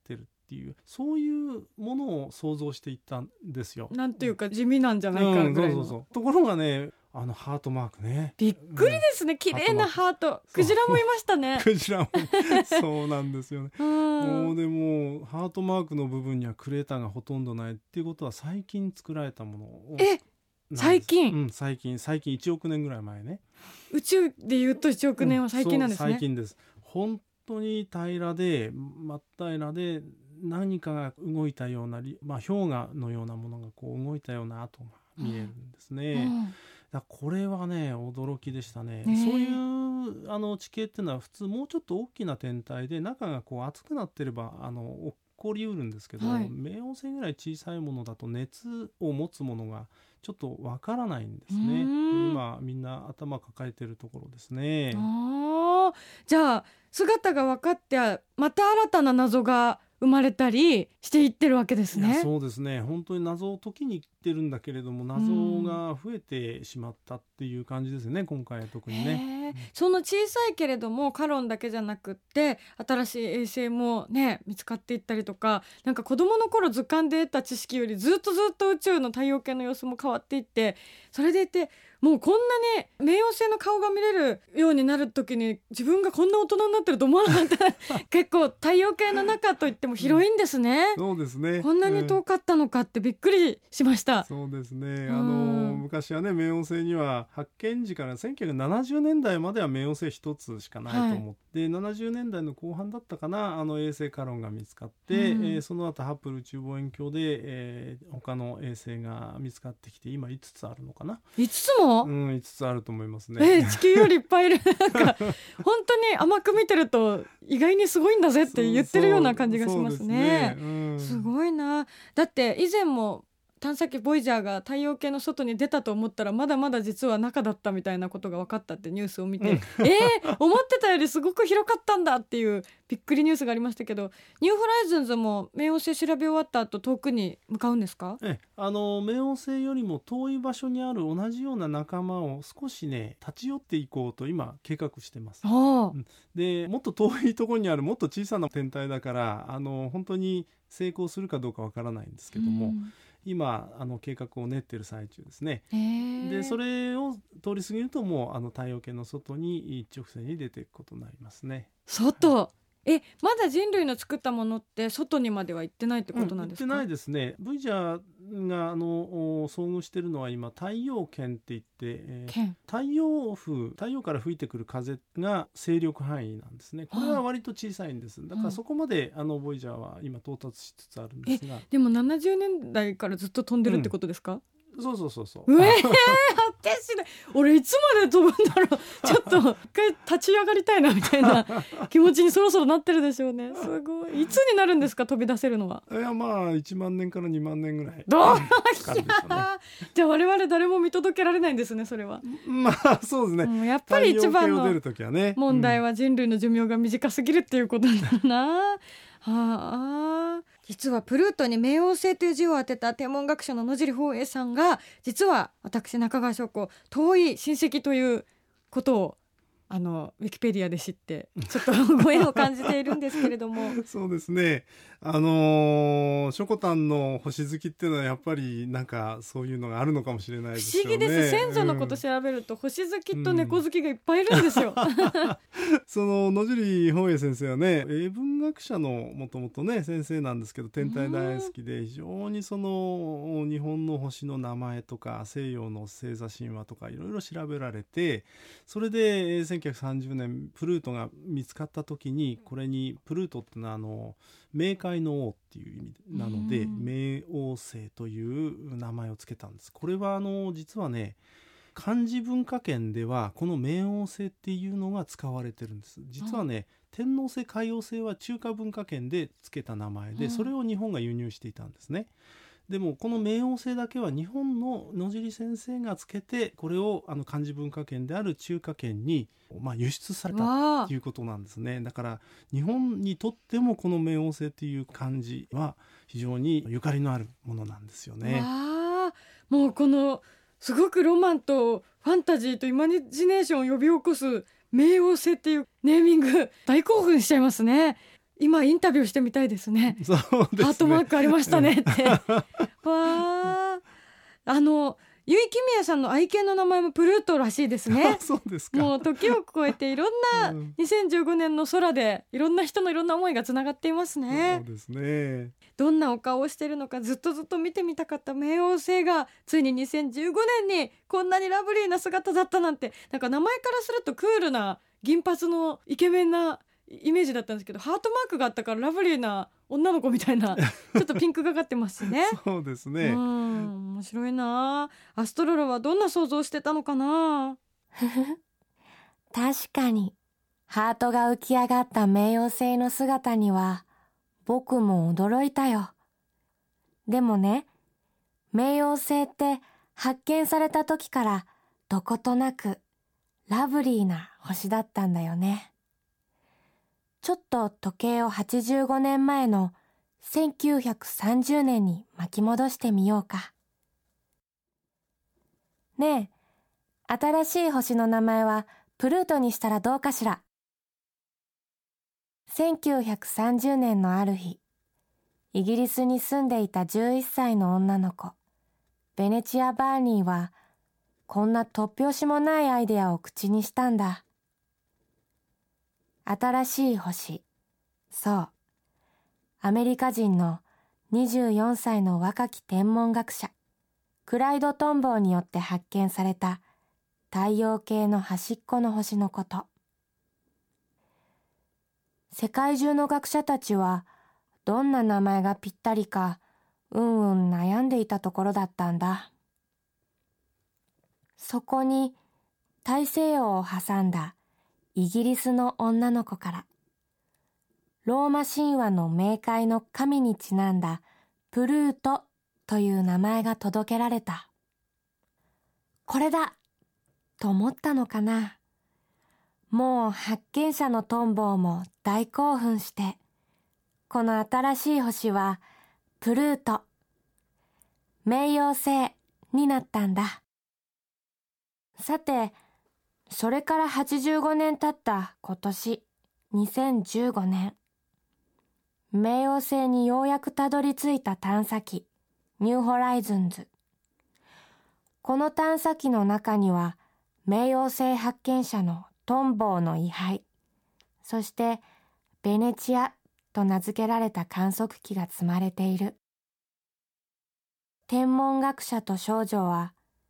っていう、そういうものを想像していったんですよ。 なんていうか地味なんじゃないかぐらいの、 そうところがね、ハートマークね、 びっくりですね、綺麗なハート。クジラもいましたね。 クジラもそうなんですよね。もうでもハートマークの部分にはクレーターがほとんどないっていうことは、最近作られたものを。最近、最近1億年ぐらい前ね。 宇宙でいうと1億年は最近なんですね。 最近です。本当に平らで真っ平らで、何かが動いたような、氷河のようなものがこう動いたような跡が見えるんですね。だこれはね、驚きでしたね。そういう地形っていうのは普通もうちょっと大きな天体で、中がこう熱くなってれば起こりうるんですけど、冥王星ぐらい小さいものだと熱を持つものがちょっとわからないんですね。今みんな頭抱えてるところですね。 じゃあ姿が分かってまた新たな謎が生まれたりしていってるわけですね。 そうですね、本当に謎を解きにいってるんだけれども、謎が増えてしまったっていう感じですね、今回は特にね。 その小さいけれどもカロンだけじゃなくって新しい衛星もね見つかっていったりとか、なんか子どもの頃図鑑で得た知識よりずっと宇宙の太陽系の様子も変わっていって、それでいてもうこんなに冥王星の顔が見れるようになる時に自分がこんな大人になってると思わなかった結構太陽系の中といっても広いんですね。 そうですね、 こんなに遠かったのかってびっくりしました。 そうですね、昔はね、冥王星には発見時から1970年代までは冥王星一つしかないと思って、70年代の後半だったかな、衛星カロンが見つかって、その後ハッブル宇宙望遠鏡で、他の衛星が見つかってきて、今5つあるのかな。 5つも 5つあると思いますね。 地球よりいっぱいいるなんか本当に甘く見てると意外にすごいんだぜって言ってるような感じがしますね。すごいな。だって以前も探査機ボイジャーが太陽系の外に出たと思ったらまだまだ実は中だったみたいなことが分かったってニュースを見て、思ってたよりすごく広かったんだっていうびっくりニュースがありましたけど、ニューホライズンズも冥王星調べ終わった後遠くに向かうんですか？ 冥王星よりも遠い場所にある同じような仲間を少しね立ち寄っていこうと今計画してます。でもっと遠いところにあるもっと小さな天体だから本当に成功するかどうかわからないんですけども、今計画を練っている最中ですね。でそれを通り過ぎるともう太陽系の外に一直線に出ていくことになりますね。 外、まだ人類の作ったものって外にまでは行ってないってことなんですか？ 行ってないですね。ブイジャーが遭遇しているのは今太陽圏って言って、太陽から吹いてくる風が勢力範囲なんですね。これは割と小さいんです。だからそこまでボイジャーは今到達しつつあるんですが、 でも70年代からずっと飛んでるってことですか？ そう発見しない。俺いつまで飛ぶんだろうちょっと一回立ち上がりたいなみたいな気持ちにそろそろなってるでしょうね。すごい。いつになるんですか飛び出せるのは？ 1万年から2万年ぐらいどうかかるでしょうね。じゃあ我々誰も見届けられないんですね、それは。 そうですね。 やっぱり一番の問題はは人類の寿命が短すぎるっていうことなんだな。実はプルートに冥王星という字を当てた天文学者の野尻芳英さんが、実は私中川翔子遠い親戚ということをウィキペディアで知ってちょっとご縁を感じているんですけれどもそうですね、ショコタンの星好きっていうのはやっぱりなんかそういうのがあるのかもしれないですよね。 不思議です。先祖のこと調べると、星好きと猫好きがいっぱいいるんですよ、 その野尻芳英先生はね、英文学者のもともとね先生なんですけど、天体大好きで非常にその日本の星の名前とか西洋の星座神話とかいろいろ調べられて、それで1930年プルートが見つかった時に、これにプルートってのは冥界の王っていう意味なので冥王星という名前をつけたんです。これは実はね、漢字文化圏ではこの冥王星っていうのが使われてるんです。実はね、天王星海王星は中華文化圏でつけた名前で、それを日本が輸入していたんですね。でもこの冥王星だけは日本の野尻先生がつけて、これを漢字文化圏である中華圏に輸出されたということなんですね。だから日本にとってもこの冥王星という漢字は非常にゆかりのあるものなんですよね。 もうこのすごくロマンとファンタジーとイマジネーションを呼び起こす冥王星っていうネーミング、大興奮しちゃいますね。 今インタビューしてみたいですね。 そうですね、 ハートマークありましたねってわー、結城宮さんの愛犬の名前もプルートらしいですね。 そうですか。 もう時を超えていろんな2015年の空でいろんな人のいろんな思いがつながっていますね。 そうですね。 どんなお顔をしているのかずっと見てみたかった冥王星がついに2015年にこんなにラブリーな姿だったなんて、なんか名前からするとクールな銀髪のイケメンなイメージだったんですけど、ハートマークがあったからラブリーな女の子みたいなちょっとピンクがかってますしね。 そうですね。 面白いな。アストロロはどんな想像してたのかな。 確かにハートが浮き上がった冥王星の姿には僕も驚いたよ。でもね、冥王星って発見された時からどことなくラブリーな星だったんだよね。ちょっと時計を85年前の1930年に巻き戻してみようか。ねえ、新しい星の名前はプルートにしたらどうかしら。1930年のある日、イギリスに住んでいた11歳の女の子、ベネチア・バーニーは、こんな突拍子もないアイデアを口にしたんだ。新しい星、そう、アメリカ人の24歳の若き天文学者、クライド・トンボーによって発見された太陽系の端っこの星のこと。世界中の学者たちはどんな名前がぴったりか悩んでいたところだったんだ。そこに大西洋を挟んだイギリスの女の子からローマ神話の冥界の神にちなんだプルートという名前が届けられた。これだと思ったのかな。もう発見者のトンボーも大興奮して、この新しい星はプルート、冥王星になったんだ。さて、それから85年経った今年、2015年、冥王星にようやくたどり着いた探査機、ニューホライズンズ。この探査機の中には、冥王星発見者のトンボーの遺灰、そしてベネチアと名付けられた観測機が積まれている。天文学者と少女は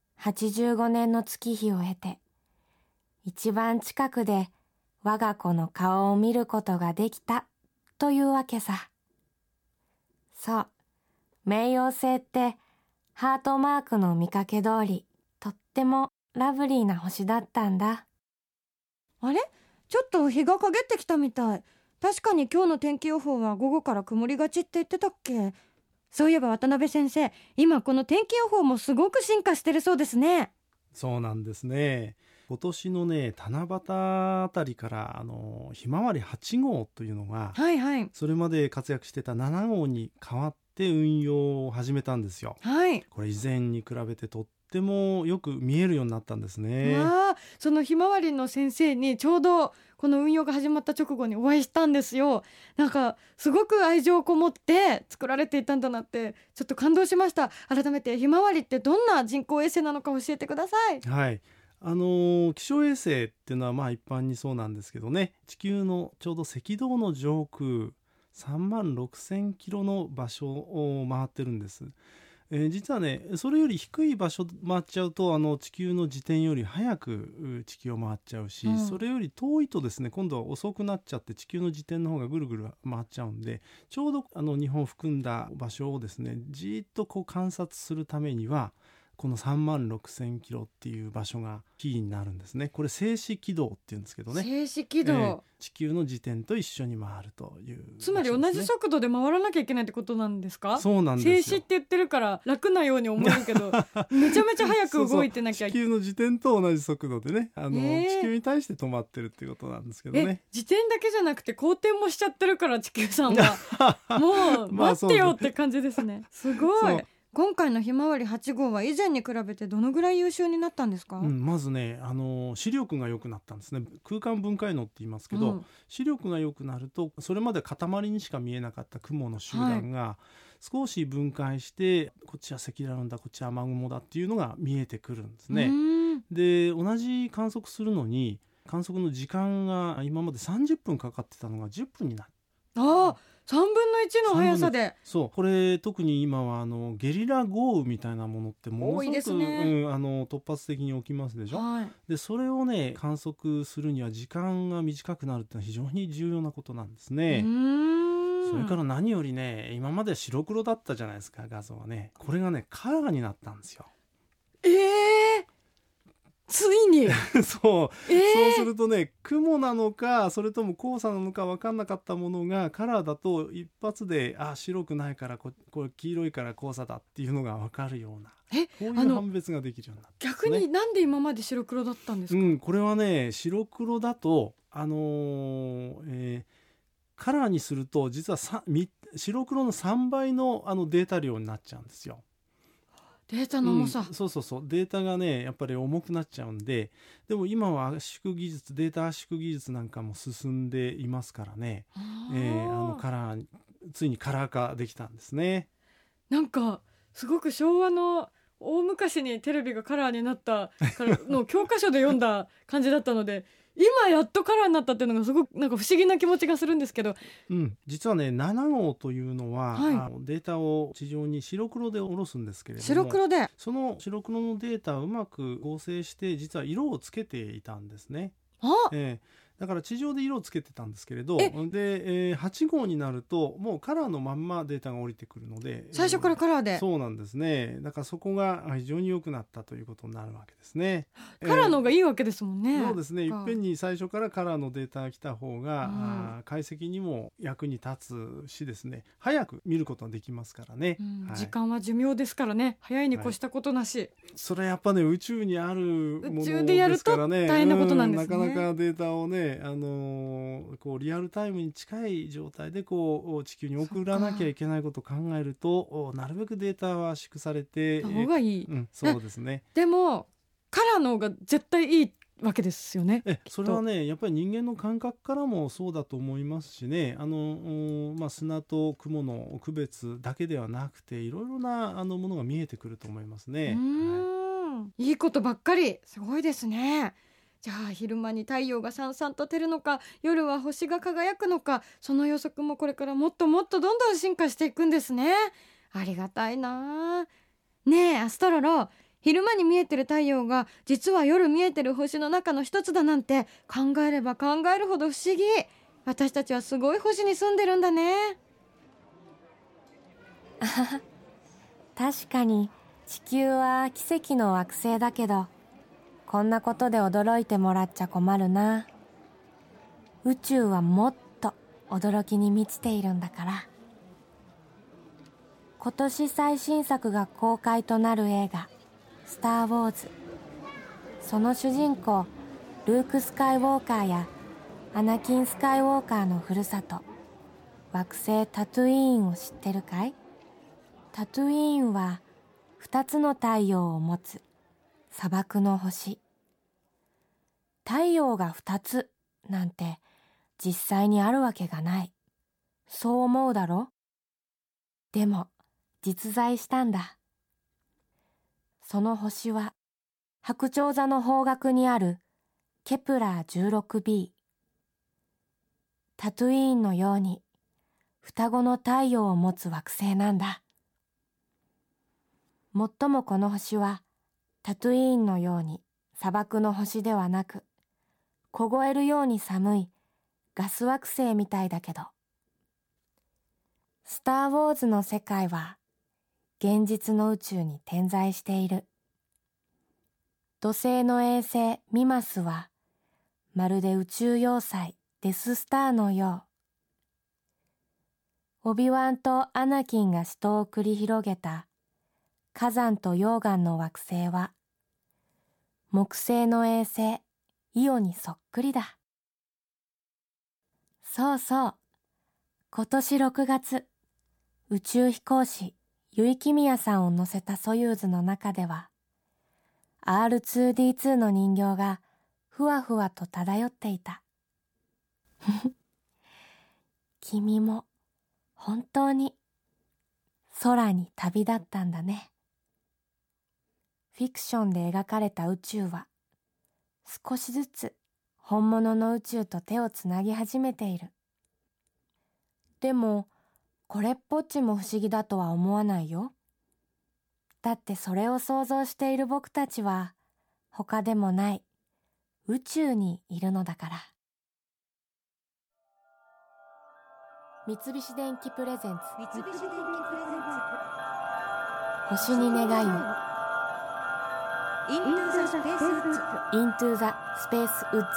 85年の月日を経て、一番近くで我が子の顔を見ることができたというわけさ。そう、冥王星ってハートマークの見かけ通り、とってもラブリーな星だったんだ。 あれ？ちょっと日が陰ってきたみたい。確かに今日の天気予報は午後から曇りがちって言ってたっけ？そういえば渡辺先生、今この天気予報もすごく進化してるそうですね。 そうなんですね。今年のね、七夕あたりからひまわり8号というのが、 はいはい、 それまで活躍してた7号に変わって運用を始めたんですよ。 はい、 これ以前に比べてとってもよく見えるようになったんですね。 そのひまわりの先生にちょうどこの運用が始まった直後にお会いしたんですよ。なんかすごく愛情こもって作られていたんだなってちょっと感動しました。改めてひまわりってどんな人工衛星なのか教えてください。 はい、気象衛星っていうのはまあ一般にそうなんですけどね、地球のちょうど赤道の上空36,000キロの場所を回ってるんです。実はね、それより低い場所回っちゃうと地球の自転より早く地球を回っちゃうし、それより遠いとですね、今度は遅くなっちゃって地球の自転の方がぐるぐる回っちゃうんで、ちょうど日本を含んだ場所をですね、じーっとこう観察するためにはこの36,000キロっていう場所がキーになるんですね。これ静止軌道っていうんですけどね、 静止軌道、 地球の自転と一緒に回るという、 つまり同じ速度で回らなきゃいけないってことなんですか？ そうなんですよ。 静止って言ってるから楽なように思えるけどめちゃめちゃ早く動いてなきゃ地球の自転と同じ速度でね、地球に対して止まってるっていうことなんですけどね。 自転だけじゃなくて公転もしちゃってるから地球さんはもう待ってよって感じですね。すごい。 今回のひまわり8号は以前に比べてどのぐらい優秀になったんですか？ まずね、視力が良くなったんですね。空間分解能って言いますけど、視力が良くなるとそれまで塊にしか見えなかった雲の集団が少し分解して、こっちは積乱雲だ、こっちは雨雲だっていうのが見えてくるんですね。で、同じ観測するのに観測の時間が今まで30分かかってたのが10分になる。 3分の1の速さで。 そう、これ特に今はゲリラ豪雨みたいなものってものすごく、突発的に起きますでしょ、でそれをね観測するには時間が短くなるってのは非常に重要なことなんですね。それから何よりね、今まで白黒だったじゃないですか、画像はね。これがねカラーになったんですよ。 ついにそうするとね、雲なのかそれとも黄砂なのか分かんなかったものがカラーだと一発で白くないからこれ黄色いから黄砂だっていうのが分かるような、こういう判別ができるようになった、 逆になんで今まで白黒だったんですか？ これはね、白黒だとカラーにすると実は白黒の3倍のデータ量になっちゃうんですよ。 データの重さ、 そうデータがねやっぱり重くなっちゃうんで、でも今はデータ圧縮技術なんかも進んでいますからね、ついにカラー化できたんですね。 なんかすごく昭和の大昔にテレビがカラーになったからの教科書で読んだ感じだったので今やっとカラーになったっていうのがすごくなんか不思議な気持ちがするんですけど、 実はね7号というのは、データを地上に白黒で下ろすんですけれども、 白黒でその白黒のデータをうまく合成して実は色をつけていたんですね。だから地上で色をつけてたんですけれど、で、8号になるともうカラーのまんまデータが降りてくるので、 最初からカラーで、 そうなんですね。だからそこが非常に良くなったということになるわけですね。 カラーの方がいいわけですもんね。 そうですね。いっぺんに最初からカラーのデータが来た方が、解析にも役に立つしですね、早く見ることができますからね。 時間は寿命ですからね、早いに越したことなし。 それやっぱね、宇宙にあるものですからね、 宇宙でやると大変なことなんですね。 なかなかデータをね、こうリアルタイムに近い状態でこう地球に送らなきゃいけないことを考えると、なるべくデータは圧縮されてた方がいい、 そうですね。 でもカラーの方が絶対いいわけですよね。 それはねやっぱり人間の感覚からもそうだと思いますしね、砂と雲の区別だけではなくていろいろなものが見えてくると思いますね。 いいことばっかり、すごいですね。じゃあ昼間に太陽がさんさんと照るのか、夜は星が輝くのか、その予測もこれからもっともっとどんどん進化していくんですね。ありがたいな。ねえアストロロ、昼間に見えてる太陽が実は夜見えてる星の中の一つだなんて考えれば考えるほど不思議。私たちはすごい星に住んでるんだね。 確かに地球は奇跡の惑星だけど、こんなことで驚いてもらっちゃ困るな。宇宙はもっと驚きに満ちているんだから。今年最新作が公開となる映画スター・ウォーズ。その主人公ルーク・スカイウォーカーやアナキン・スカイウォーカーのふるさと惑星タトゥイーンを知ってるかい？タトゥイーンは2つの太陽を持つ砂漠の星。太陽が2つなんて実際にあるわけがない。そう思うだろ？でも実在したんだ。その星は白鳥座の方角にあるケプラー 16b。タトゥイーンのように双子の太陽を持つ惑星なんだ。もっともこの星はタトゥイーンのように砂漠の星ではなく、凍えるように寒いガス惑星みたいだけど、スター・ウォーズの世界は現実の宇宙に点在している。土星の衛星ミマスはまるで宇宙要塞デススターのよう。オビワンとアナキンが死闘を繰り広げた火山と溶岩の惑星は木星の衛星イオにそっくりだ。そうそう、今年6月宇宙飛行士油井亀美也さんを乗せたソユーズの中では R2D2 の人形がふわふわと漂っていた。君も本当に空に旅立ったんだね。フィクションで描かれた宇宙は少しずつ本物の宇宙と手をつなぎ始めている。でもこれっぽっちも不思議だとは思わないよ。だってそれを想像している僕たちは他でもない宇宙にいるのだから。三菱電機プレゼンツ星に願いをイントゥザスペースウッズ。 Into the Space Woods。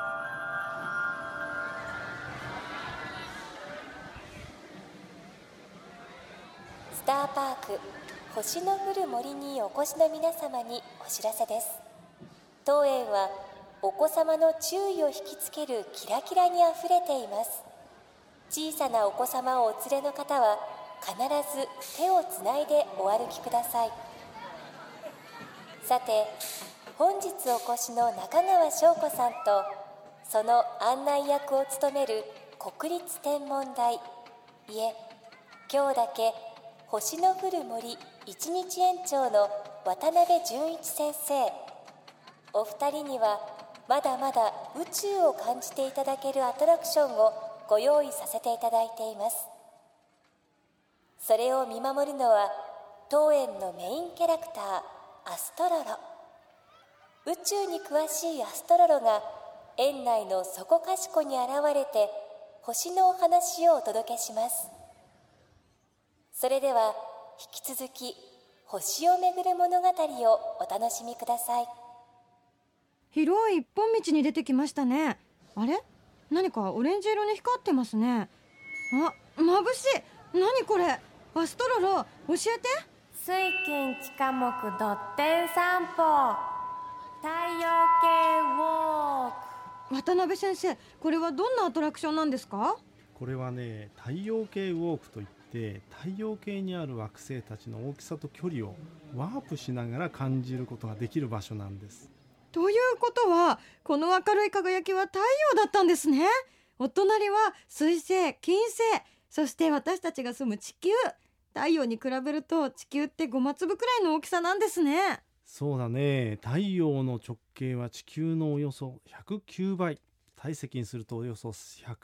スターパーク星の降る森にお越しの皆様にお知らせです。当園はお子様の注意を引きつけるキラキラにあふれています。小さなお子様をお連れの方は必ず手をつないでお歩きください。さて、本日お越しの中川翔子さんとその案内役を務める国立天文台、いえ今日だけ星の降る森一日園長の渡辺淳一先生、お二人にはまだまだ宇宙を感じていただけるアトラクションをご用意させていただいています。それを見守るのは当園のメインキャラクターアストロロ。宇宙に詳しいアストロロが園内のそこかしこに現れて星のお話をお届けします。それでは引き続き星をめぐる物語をお楽しみください。 広い一本道に出てきましたね。あれ、何かオレンジ色に光ってますね。あ、眩しい。何これ。アストロロ、教えて。 水金地下木ドッテン散歩太陽系ウォーク。 渡辺先生、これはどんなアトラクションなんですか？ これはね、太陽系ウォークといって太陽系にある惑星たちの大きさと距離をワープしながら感じることができる場所なんです。 ということは、この明るい輝きは太陽だったんですね。お隣は水星、金星、そして私たちが住む地球。太陽に比べると地球ってごま粒くらいの大きさなんですね。 そうだね、太陽の直径は地球のおよそ109倍、体積にするとおよそ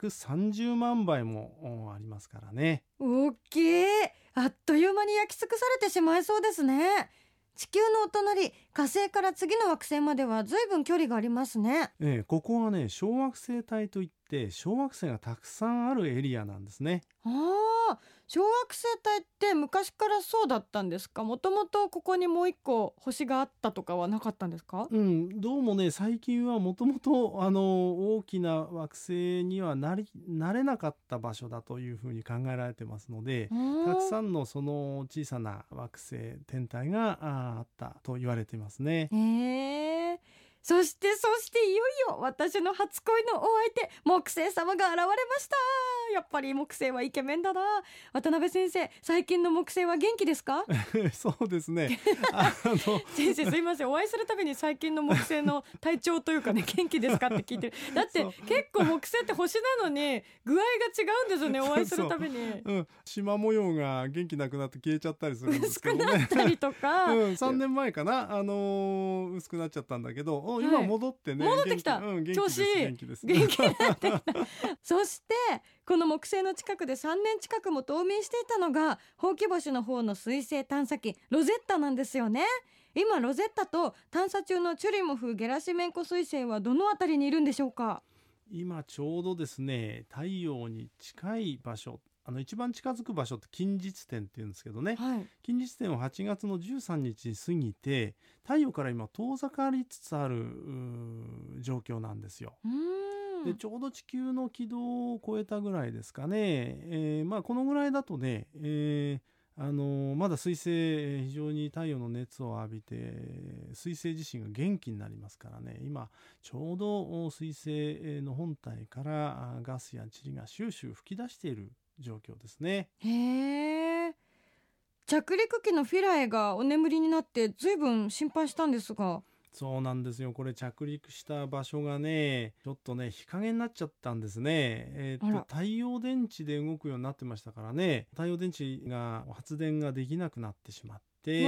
130万倍もありますからね。 大きい。あっという間に焼き尽くされてしまいそうですね。地球のお隣、火星から次の惑星までは随分距離がありますね。 ここはね、小惑星帯といって小惑星がたくさんあるエリアなんですね。 小惑星帯って昔からそうだったんですか？もともとここにもう一個星があったとかはなかったんですか？ どうもね、最近はもともと大きな惑星にはなれなかった場所だというふうに考えられてますので、たくさんのその小さな惑星天体があったと言われていますね。 そしていよいよ私の初恋のお相手、木星様が現れました。やっぱり木星はイケメンだな。渡辺先生、最近の木星は元気ですか？ そうですね。 先生すいません、お会いするたびに最近の木星の体調というかね、元気ですかって聞いてる。だって結構木星って星なのに具合が違うんですよね、お会いするたびに。 縞模様が元気なくなって消えちゃったりするんですけどね。 薄くなったりとか、 3年前かな、薄くなっちゃったんだけど、今戻ってね、 戻ってきた。調子いい。元気になってきた。そしてこの木星の近くで3年近くも冬眠していたのがほうき星の方の水星探査機ロゼッタなんですよね。今ロゼッタと探査中のチュリモフ・ゲラシメンコ彗星はどのあたりにいるんでしょうか？ 今ちょうどですね、太陽に近い場所、一番近づく場所って近日点っていうんですけどね、近日点を8月の13日に過ぎて太陽から今遠ざかりつつある状況なんですよ。でちょうど地球の軌道を超えたぐらいですかね。このぐらいだとね、まだ水星非常に太陽の熱を浴びて水星自身が元気になりますからね、今ちょうど水星の本体からガスや塵がシューシュー吹き出している状況ですね。 着陸機のフィラエがお眠りになってずいぶん心配したんですが。 そうなんですよ。これ着陸した場所がねちょっとね日陰になっちゃったんですね。太陽電池で動くようになってましたからね、太陽電池が発電ができなくなってしまって、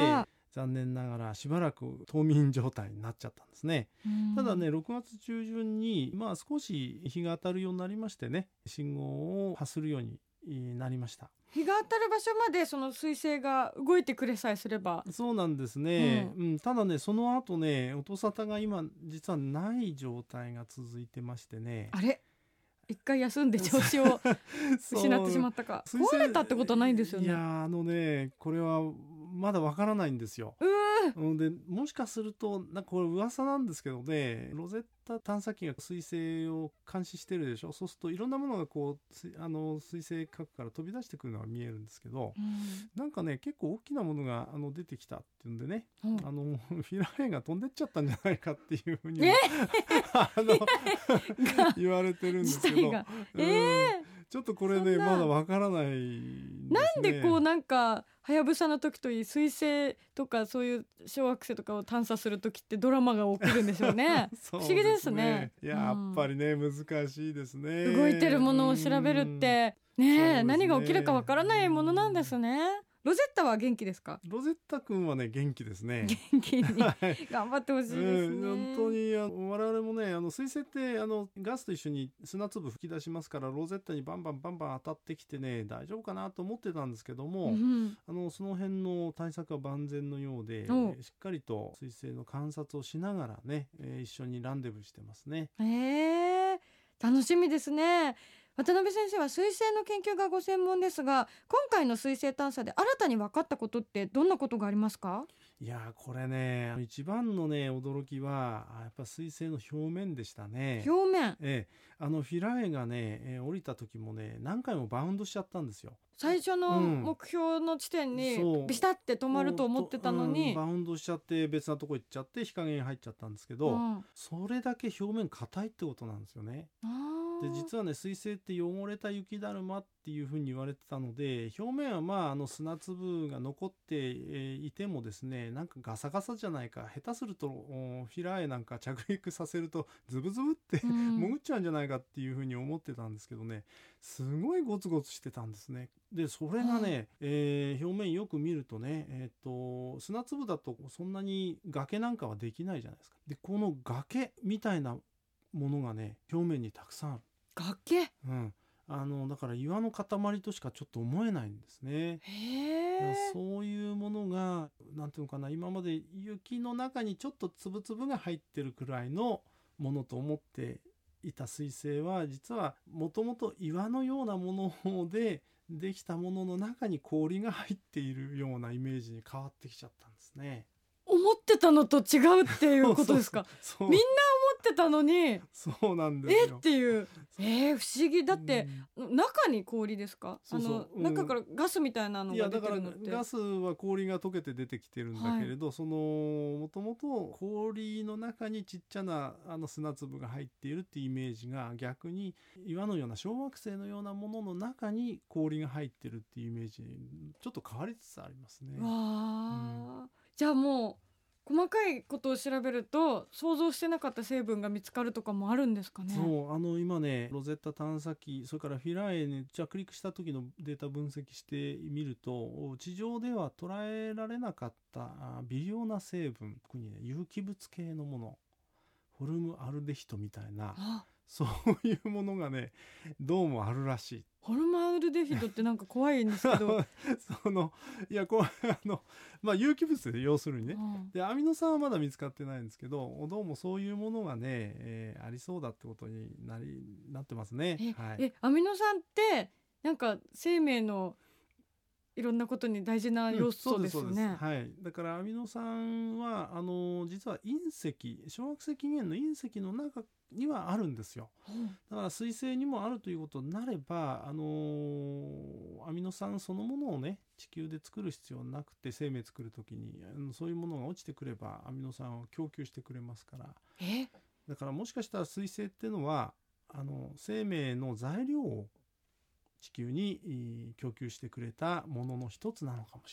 残念ながらしばらく冬眠状態になっちゃったんですね。ただね6月中旬に少し日が当たるようになりましてね、信号を発するようになりました。 日が当たる場所までその彗星が動いてくれさえすれば。 そうなんですね、ただねその後ね音沙汰が今実はない状態が続いてましてね。 あれ一回休んで調子を失ってしまったか。壊れたってことはないんですよね。 いやこれはまだわからないんですよ。でもしかするとこれ噂なんですけどね、ロゼッタ探査機が彗星を監視してるでしょ。そうするといろんなものが彗星核から飛び出してくるのが見えるんですけど、結構大きなものが出てきたっていうんでね、フィラエが飛んでっちゃったんじゃないかっていうふうに言われてるんですけど、ちょっとこれねまだわからないんですね。 なんではやぶさの時といい彗星とかそういう小惑星とかを探査する時ってドラマが起きるんでしょうね。不思議ですね。 やっぱりね難しいですね。 動いてるものを調べるってね、何が起きるかわからないものなんですね。ロゼッタは元気ですか？ ロゼッタ君はね元気ですね。 元気に頑張ってほしいですね。 本当に我々もね彗星ってガスと一緒に砂粒吹き出しますから、ロゼッタにバンバン当たってきてね大丈夫かなと思ってたんですけども、その辺の対策は万全のようで、しっかりと彗星の観察をしながらね、一緒にランデブーしてますね。 楽しみですね。渡辺先生は彗星の研究がご専門ですが、今回の彗星探査で新たに分かったことってどんなことがありますか？ いやこれね一番のね驚きはやっぱ彗星の表面でしたね。 表面？ フィラエがね、降りた時もね何回もバウンドしちゃったんですよ。 最初の目標の地点にビシタって止まると思ってたのに、 バウンドしちゃって別なとこ行っちゃって日陰に入っちゃったんですけど、それだけ表面硬いってことなんですよね。で実はね彗星って汚れた雪だるまっていうふうに言われてたので、表面は砂粒が残っていてもですねガサガサじゃないか、下手するとフィラエなんか着陸させるとズブズブって潜っちゃうんじゃないかっていうふうに思ってたんですけどね、すごいゴツゴツしてたんですね。でそれがね、表面よく見るとね、砂粒だとそんなに崖なんかはできないじゃないですか。でこの崖みたいなものがね表面にたくさんある。 崖？ だから岩の塊としかちょっと思えないんですね。そういうものがなんていうのかな、今まで雪の中にちょっと粒々が入ってるくらいのものと思っていた彗星は、実はもともと岩のようなものでできたものの中に氷が入っているようなイメージに変わってきちゃったんですね。 思ってたのと違うっていうことですか？みんな思ってたのにそうなんですよ。 っていう不思議だって、中に氷ですか？中からガスみたいなのが出てるのって。 いやだからガスは氷が溶けて出てきてるんだけれど、もともと氷の中にちっちゃな砂粒が入っているっていうイメージが、逆に岩のような小惑星のようなものの中に氷が入ってるっていうイメージにちょっと変わりつつありますね。 じゃあもう細かいことを調べると想像してなかった成分が見つかるとかもあるんですかね？ そう今ねロゼッタ探査機、それからフィラエに着陸した時のデータ分析してみると、地上では捉えられなかった微量な成分、特にね有機物系のもの、ホルムアルデヒドみたいなそういうものがねどうもあるらしい。 ホルムアルデヒドってなんか怖いんですけどいや有機物で要するにね、でアミノ酸はまだ見つかってないんですけど、どうもそういうものがね、ありそうだってことになってますね。 アミノ酸ってなんか生命のいろんなことに大事な要素ですよね。 だからアミノ酸は実は隕石、小惑星起源の隕石の中にはあるんですよ。だから彗星にもあるということになれば、アミノ酸そのものをね地球で作る必要なくて、生命作るときにそういうものが落ちてくればアミノ酸を供給してくれますから、だからもしかしたら彗星っていうのは生命の材料を地球に供給してくれたものの一つなのかもしれない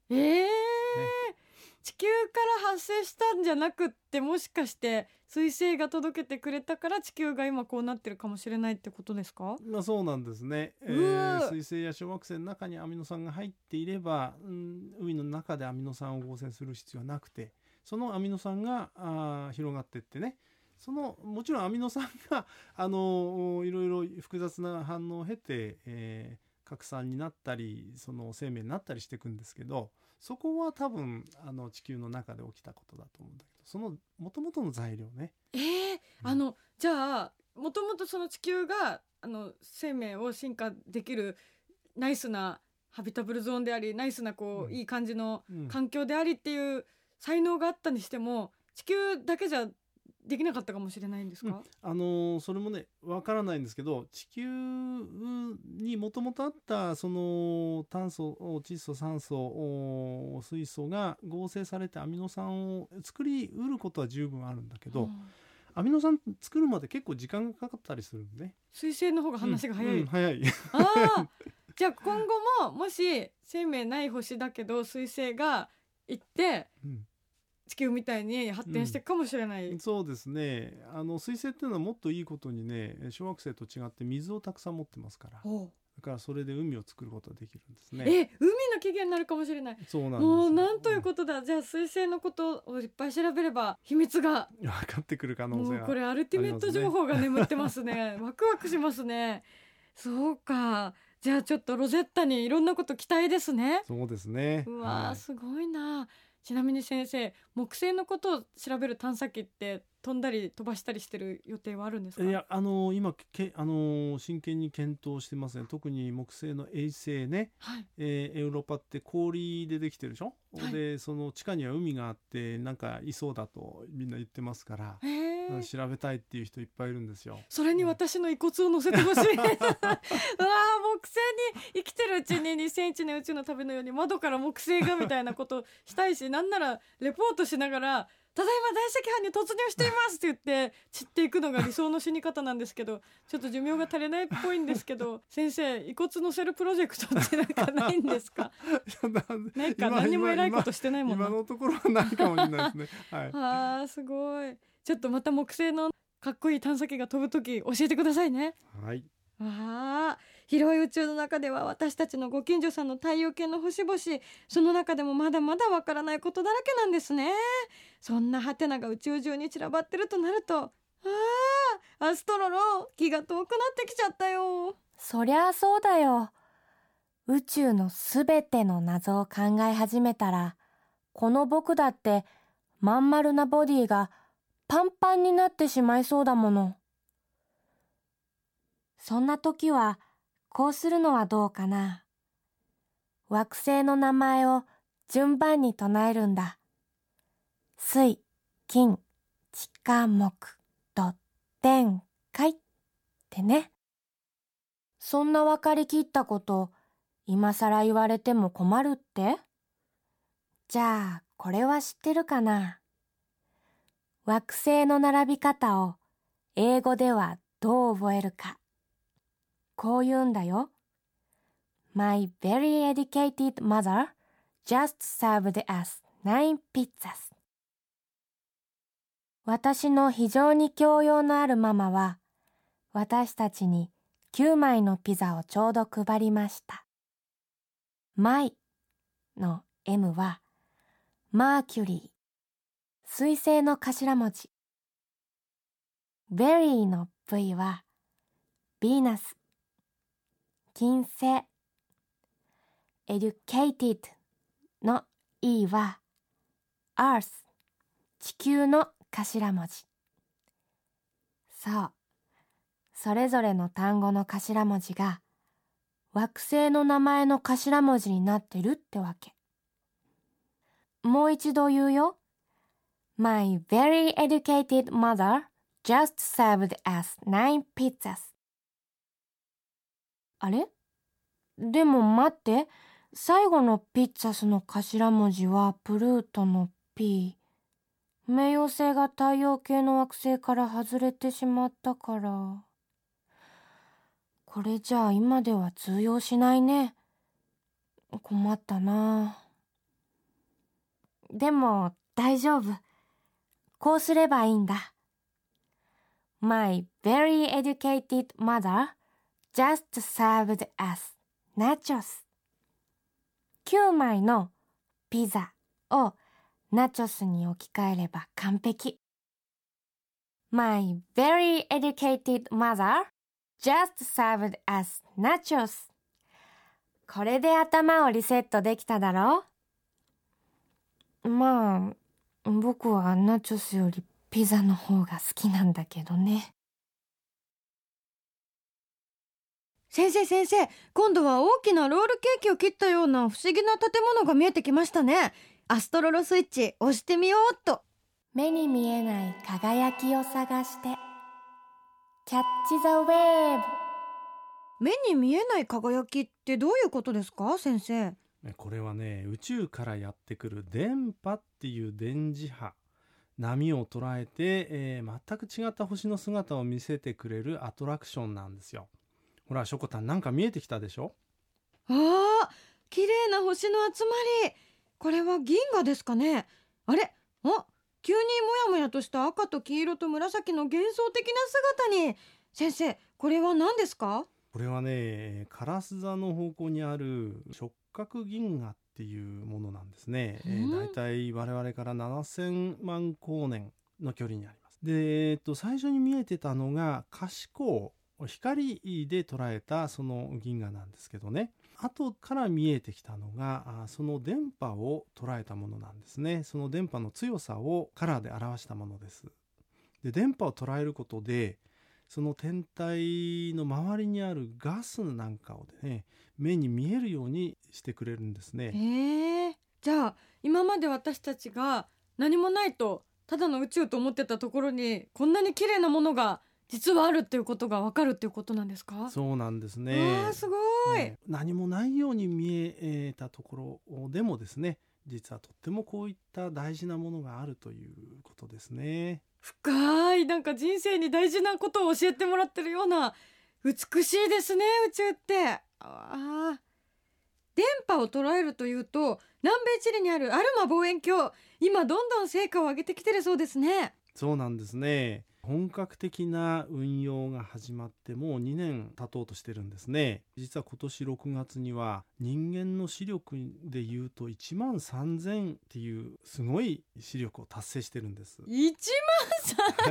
地球から発生したんじゃなくって、もしかして彗星が届けてくれたから地球が今こうなってるかもしれないってことですか？ そうなんですね。彗星や小惑星の中にアミノ酸が入っていれば、海の中でアミノ酸を合成する必要はなくて、そのアミノ酸が広がっていってね、もちろんアミノ酸がいろいろ複雑な反応を経て、拡散になったり生命になったりしていくんですけど、そこは多分地球の中で起きたことだと思うんだけど、その元々の材料ね。 じゃあもともとその地球が生命を進化できるナイスなハビタブルゾーンであり、ナイスないい感じの環境でありっていう才能があったにしても、地球だけじゃできなかったかもしれないんですか？ それもねわからないんですけど、地球にもともとあったその炭素、窒素、酸素、水素が合成されてアミノ酸を作りうることは十分あるんだけど、アミノ酸作るまで結構時間がかかったりするんでね。 彗星の方が話が早い。 早い。 じゃあ今後ももし生命ない星だけど彗星が行って、地球みたいに発展していくかもしれない、 そうですね。彗星っていうのはもっといいことにね、小惑星と違って水をたくさん持ってますから、だからそれで海を作ることができるんですね。 海の起源になるかもしれない。 そうなんです。 もうなんということだ。じゃあ彗星のことをいっぱい調べれば秘密が分かってくる可能性が、 もうこれアルティメット情報が眠ってますね。ワクワクしますね。そうか。じゃあちょっとロゼッタにいろんなこと期待ですね。 そうですね。 うわ、すごいな。ちなみに先生、木星のことを調べる探査機って飛んだり飛ばしたりしてる予定はあるんですか？ いや、今真剣に検討してますね。特に木星の衛星ね、エウロパって氷でできてるでしょ、でその地下には海があってなんかいそうだとみんな言ってますから、調べたいっていう人いっぱいいるんですよ。 それに私の遺骨を乗せてほしい。うわ、木星に生きてるうちに2001年宇宙の旅のように窓から木星がみたいなことしたいし、なんならレポートしながらただいま大赤斑に突入していますって言って散っていくのが理想の死に方なんですけど、ちょっと寿命が足りないっぽいんですけど、先生、遺骨乗せるプロジェクトってなんかないんですか？なんか何も偉いことしてないもんな。 今のところはないかもしれないですね。 すごい。ちょっとまた木星のかっこいい探査機が飛ぶとき教えてくださいね。広い宇宙の中では私たちのご近所さんの太陽系の星々、その中でもまだまだわからないことだらけなんですね。そんなハテナが宇宙中に散らばってるとなると、アストロロ、気が遠くなってきちゃったよ。 そりゃあそうだよ。宇宙のすべての謎を考え始めたら、この僕だってまん丸なボディがパンパンになってしまいそうだもの。そんな時はこうするのはどうかな。惑星の名前を順番に唱えるんだ。水、金、地下木、土、天、海ってね。そんな分かりきったこと今さら言われても困るって？じゃあこれは知ってるかな。惑星の並び方を英語ではどう覚えるか。こう言うんだよ。My very educated mother just served us 9 pizzas. 私の非常に教養のあるママは、私たちに9枚のピザをちょうど配りました。My の M は、マーキュリー、水星の頭文字。very の V は、ヴィーナス、金星。educated の E は Earth 地球の頭文字。そう、それぞれの単語の頭文字が惑星の名前の頭文字になってるってわけ。もう一度言うよ。My very educated mother just served us 9 pizzas. あれ？でも待って、最後のピッツァスの頭文字はプルートの P。冥王星が太陽系の惑星から外れてしまったから。これじゃあ今では通用しないね。困ったな。 でも大丈夫。こうすればいいんだ。My very educated mother just served us nachos. 9枚のピザをナチョスに置き換えれば完璧。My very educated mother just served us nachos. これで頭をリセットできただろう？まあ、僕はナチョスよりピザの方が好きなんだけどね。 先生、今度は大きなロールケーキを切ったような不思議な建物が見えてきましたね。アストロロスイッチ押してみようっと。 目に見えない輝きを探してキャッチザウェーブ。 目に見えない輝きってどういうことですか、先生？ これはね、宇宙からやってくる電波っていう電磁波、波を捉えて、全く違った星の姿を見せてくれるアトラクションなんですよ。ほら、しょこたん、なんか見えてきたでしょ？ ああ、綺麗な星の集まり。これは銀河ですかね？あれ？急にもやもやとした赤と黄色と紫の幻想的な姿に。先生、これは何ですか？ これはね、カラス座の方向にある触覚銀河っていうものなんですね。だいたい我々から7000万光年の距離にあります。で、最初に見えてたのが可視光、光で捉えたその銀河なんですけどね、後から見えてきたのがその電波を捉えたものなんですね。その電波の強さをカラーで表したものです。で、電波を捉えることでその天体の周りにあるガスなんかをね、目に見えるようにしてくれるんですね。 じゃあ今まで私たちが何もないとただの宇宙と思ってたところにこんなに綺麗なものが実はあるっていうことが分かるっていうことなんですか？ そうなんですね。 すごい、 何もないように見えたところでもですね、実はとってもこういった大事なものがあるということですね。 深い、なんか人生に大事なことを教えてもらってるような。美しいですね、宇宙って。電波を捉えるというと南米チリにあるアルマ望遠鏡、今どんどん成果を上げてきてるそうですね。 そうなんですね。本格的な運用が始まってもう2年経とうとしてるんですね。実は今年6月には人間の視力でいうと1万3000っていうすごい視力を達成してるんです。 1万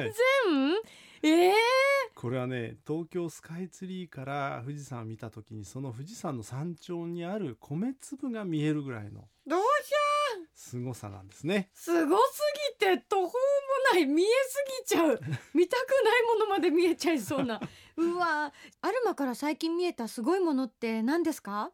3000？ これはね、東京スカイツリーから富士山を見た時にその富士山の山頂にある米粒が見えるぐらいのどうしゃーすごさなんですね。 すごすぎて途方もない、見えすぎちゃう見たくないものまで見えちゃいそうなうわ、アルマから最近見えたすごいものって何ですか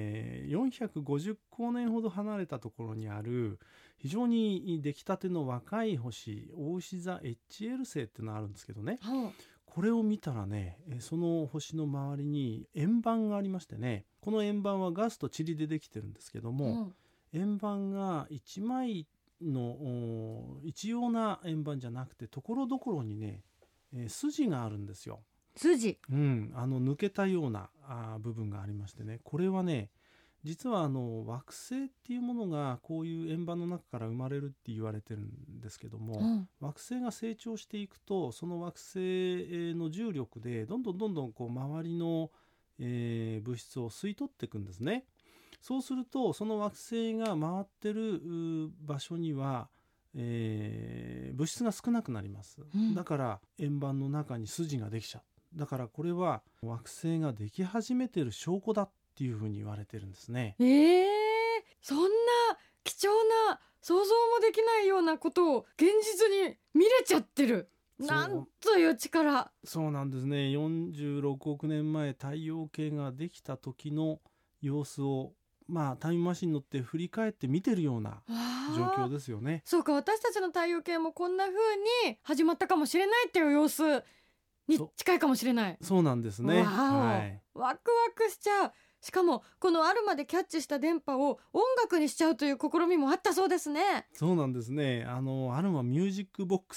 ？450光年ほど離れたところにある非常に出来たての若い星、お牛座 HL 星っていうのがあるんですけどね、これを見たらね、その星の周りに円盤がありましてね、この円盤はガスと塵でできてるんですけども、円盤が一枚の一様な円盤じゃなくてところどころにね、筋があるんですよ。 筋、 抜けたような部分がありましてね、これはね、実は惑星っていうものがこういう円盤の中から生まれるって言われてるんですけども、惑星が成長していくとその惑星の重力でどんどんこう周りの、物質を吸い取っていくんですね。そうするとその惑星が回ってる場所には、物質が少なくなります、だから円盤の中に筋ができちゃう。だからこれは惑星ができ始めてる証拠だっていうふうに言われてるんですね。 そんな貴重な想像もできないようなことを現実に見れちゃってる。なんという力。 そうなんですね。46億年前太陽系ができた時の様子をタイムマシンに乗って振り返って見てるような状況ですよね。 そうか、私たちの太陽系もこんな風に始まったかもしれないっていう様子に近いかもしれない。 そうなんですね。 ワクワクしちゃう。しかもこのアルマでキャッチした電波を音楽にしちゃうという試みもあったそうですね。 そうなんですね。アルマミュージックボックス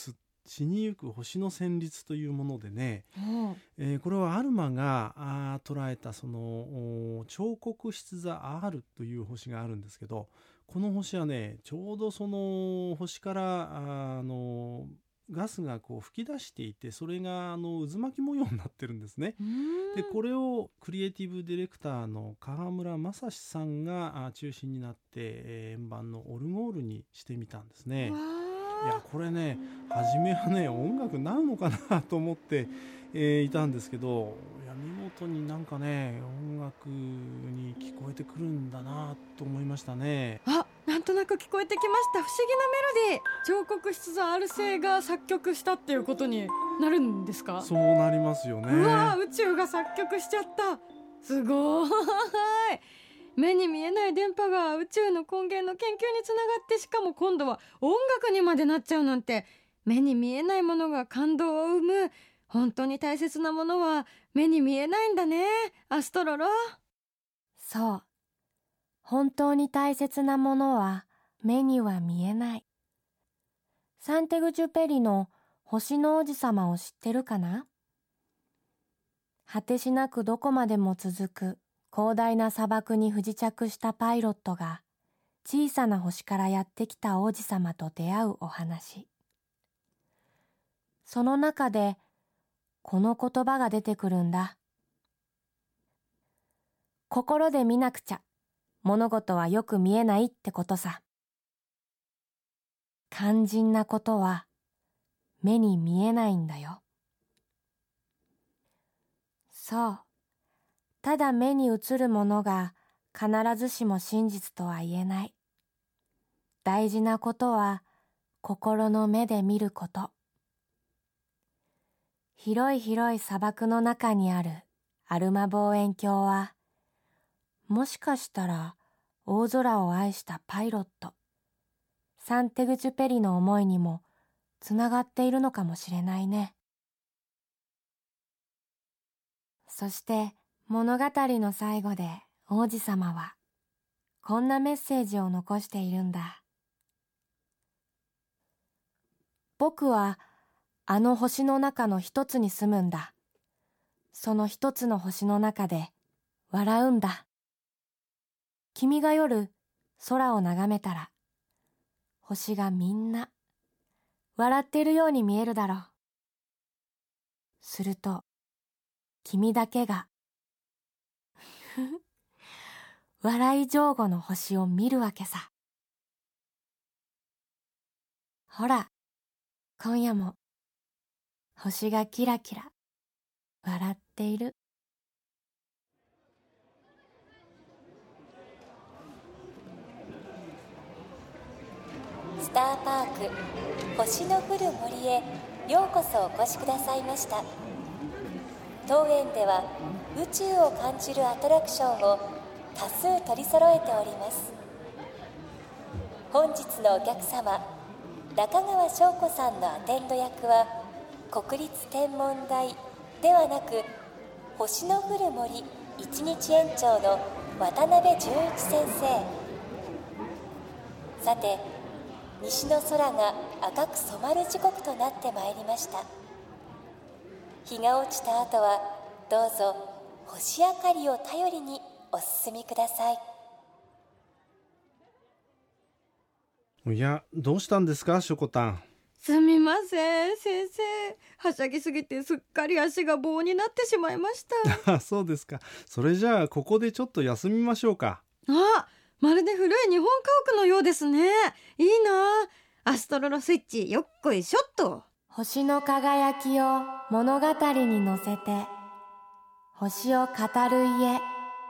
血にゆく星の旋律というものでね、これはアルマが捉えたその彫刻質座 R という星があるんですけど、この星はねちょうどその星からガスがこう吹き出していて、それが渦巻き模様になってるんですね。でこれをクリエイティブディレクターの川村正史さんが中心になって円盤のオルゴールにしてみたんですね。いやこれね初めはね音楽になるのかなと思って、いたんですけど、いや見事になんかね音楽に聞こえてくるんだなと思いましたね。 なんとなく聞こえてきました。不思議なメロディー。彫刻質座 R 星が作曲したっていうことになるんですか？ そうなりますよね。 うわ、宇宙が作曲しちゃった。すごい。目に見えない電波が宇宙の根源の研究につながって、しかも今度は音楽にまでなっちゃうなんて、目に見えないものが感動を生む。本当に大切なものは目に見えないんだね、アストロロ。 そう。本当に大切なものは目には見えない。サンテグジュペリの星の王子様を知ってるかな？果てしなくどこまでも続く広大な砂漠に不時着したパイロットが小さな星からやってきた王子様と出会うお話。その中でこの言葉が出てくるんだ。心で見なくちゃ物事はよく見えないってことさ。肝心なことは目に見えないんだよ。そう。ただ目に映るものが必ずしも真実とは言えない。大事なことは心の目で見ること。広い広い砂漠の中にあるアルマ望遠鏡は、もしかしたら大空を愛したパイロット、サンテグジュペリの思いにもつながっているのかもしれないね。そして物語の最後で王子様はこんなメッセージを残しているんだ。僕はあの星の中の一つに住むんだ。その一つの星の中で笑うんだ。君が夜空を眺めたら星がみんな笑っているように見えるだろう。すると君だけが笑い上戸の星を見るわけさ。ほら、今夜も星がキラキラ笑っている。 スターパーク星の降る森へようこそお越しくださいました。当園では宇宙を感じるアトラクションを多数取り揃えております。本日のお客様、中川翔子さんのアテンド役は国立天文台ではなく星の降る森一日園長の渡辺淳一先生。さて、西の空が赤く染まる時刻となってまいりました。日が落ちた後はどうぞ星明かりを頼りにお進みください。 いや、どうしたんですか、しょこたん。 すみません先生、はしゃぎすぎてすっかり足が棒になってしまいました。 そうですか。それじゃあここでちょっと休みましょうか。 まるで古い日本家屋のようですね。いいな。アストロロスイッチよっこいしょっと。 星の輝きを物語に乗せて星を語る家。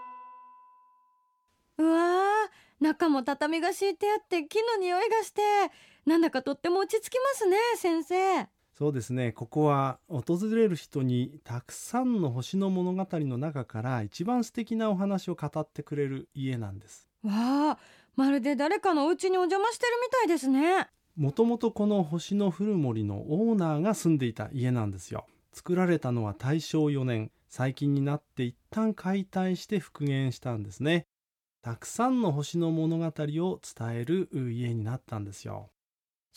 うわー、中も畳が敷いてあって木の匂いがして、なんだかとっても落ち着きますね先生。 そうですね、ここは訪れる人にたくさんの星の物語の中から一番素敵なお話を語ってくれる家なんです。 わあ、まるで誰かのお家にお邪魔してるみたいですね。 もともとこの星の降る森のオーナーが住んでいた家なんですよ。作られたのは大正4年、最近になって一旦解体して復元したんですね。たくさんの星の物語を伝える家になったんですよ。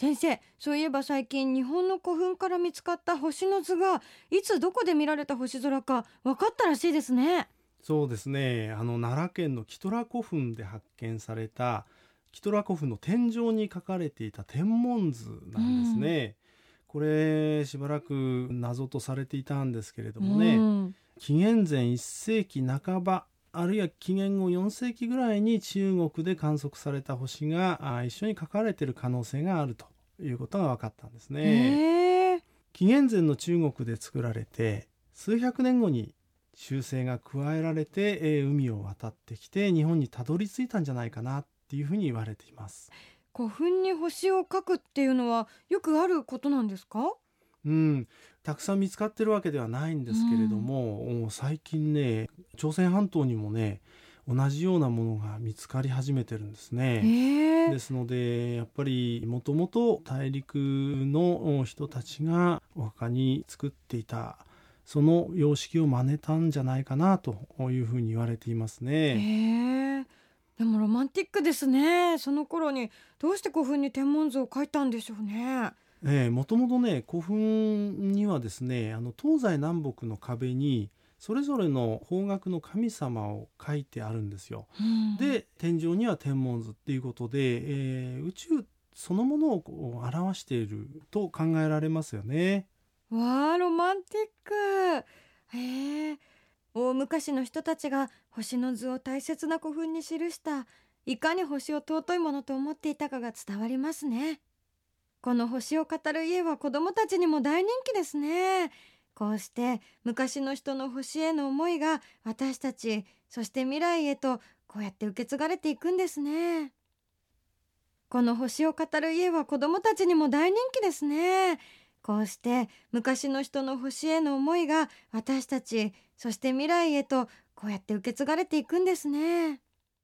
先生、そういえば最近日本の古墳から見つかった星の図がいつどこで見られた星空か分かったらしいですね。 そうですね、奈良県のキトラ古墳で発見されたキトラ古墳の天井に書かれていた天文図なんですね。これしばらく謎とされていたんですけれどもね、紀元前1世紀半ばあるいは紀元後4世紀ぐらいに中国で観測された星が一緒に書かれている可能性があるということが分かったんですね。紀元前の中国で作られて数百年後に修正が加えられて、海を渡ってきて日本にたどり着いたんじゃないかなっていうふうに言われています。 古墳に星を描くっていうのはよくあることなんですか？ たくさん見つかってるわけではないんですけれども、最近ね、朝鮮半島にもね同じようなものが見つかり始めてるんですね。ですのでやっぱりもともと大陸の人たちがお墓に作っていたその様式を真似たんじゃないかなというふうに言われていますね。 でもロマンティックですね。その頃にどうして古墳に天文図を描いたんでしょうね。 もともとね、古墳にはですね、東西南北の壁にそれぞれの方角の神様を書いてあるんですよ。で、天井には天文図っていうことで、宇宙そのものを表していると考えられますよね。 わあ、ロマンティック。大昔の人たちが星の図を大切な古墳に記した、いかに星を尊いものと思っていたかが伝わりますね。この星を語る家は子どもたちにも大人気ですね。こうして昔の人の星への思いが私たち、そして未来へとこうやって受け継がれていくんですね。この星を語る家は子どもたちにも大人気ですね。こうして昔の人の星への思いが私たち、そして未来へとこうやって受け継がれていくんですね。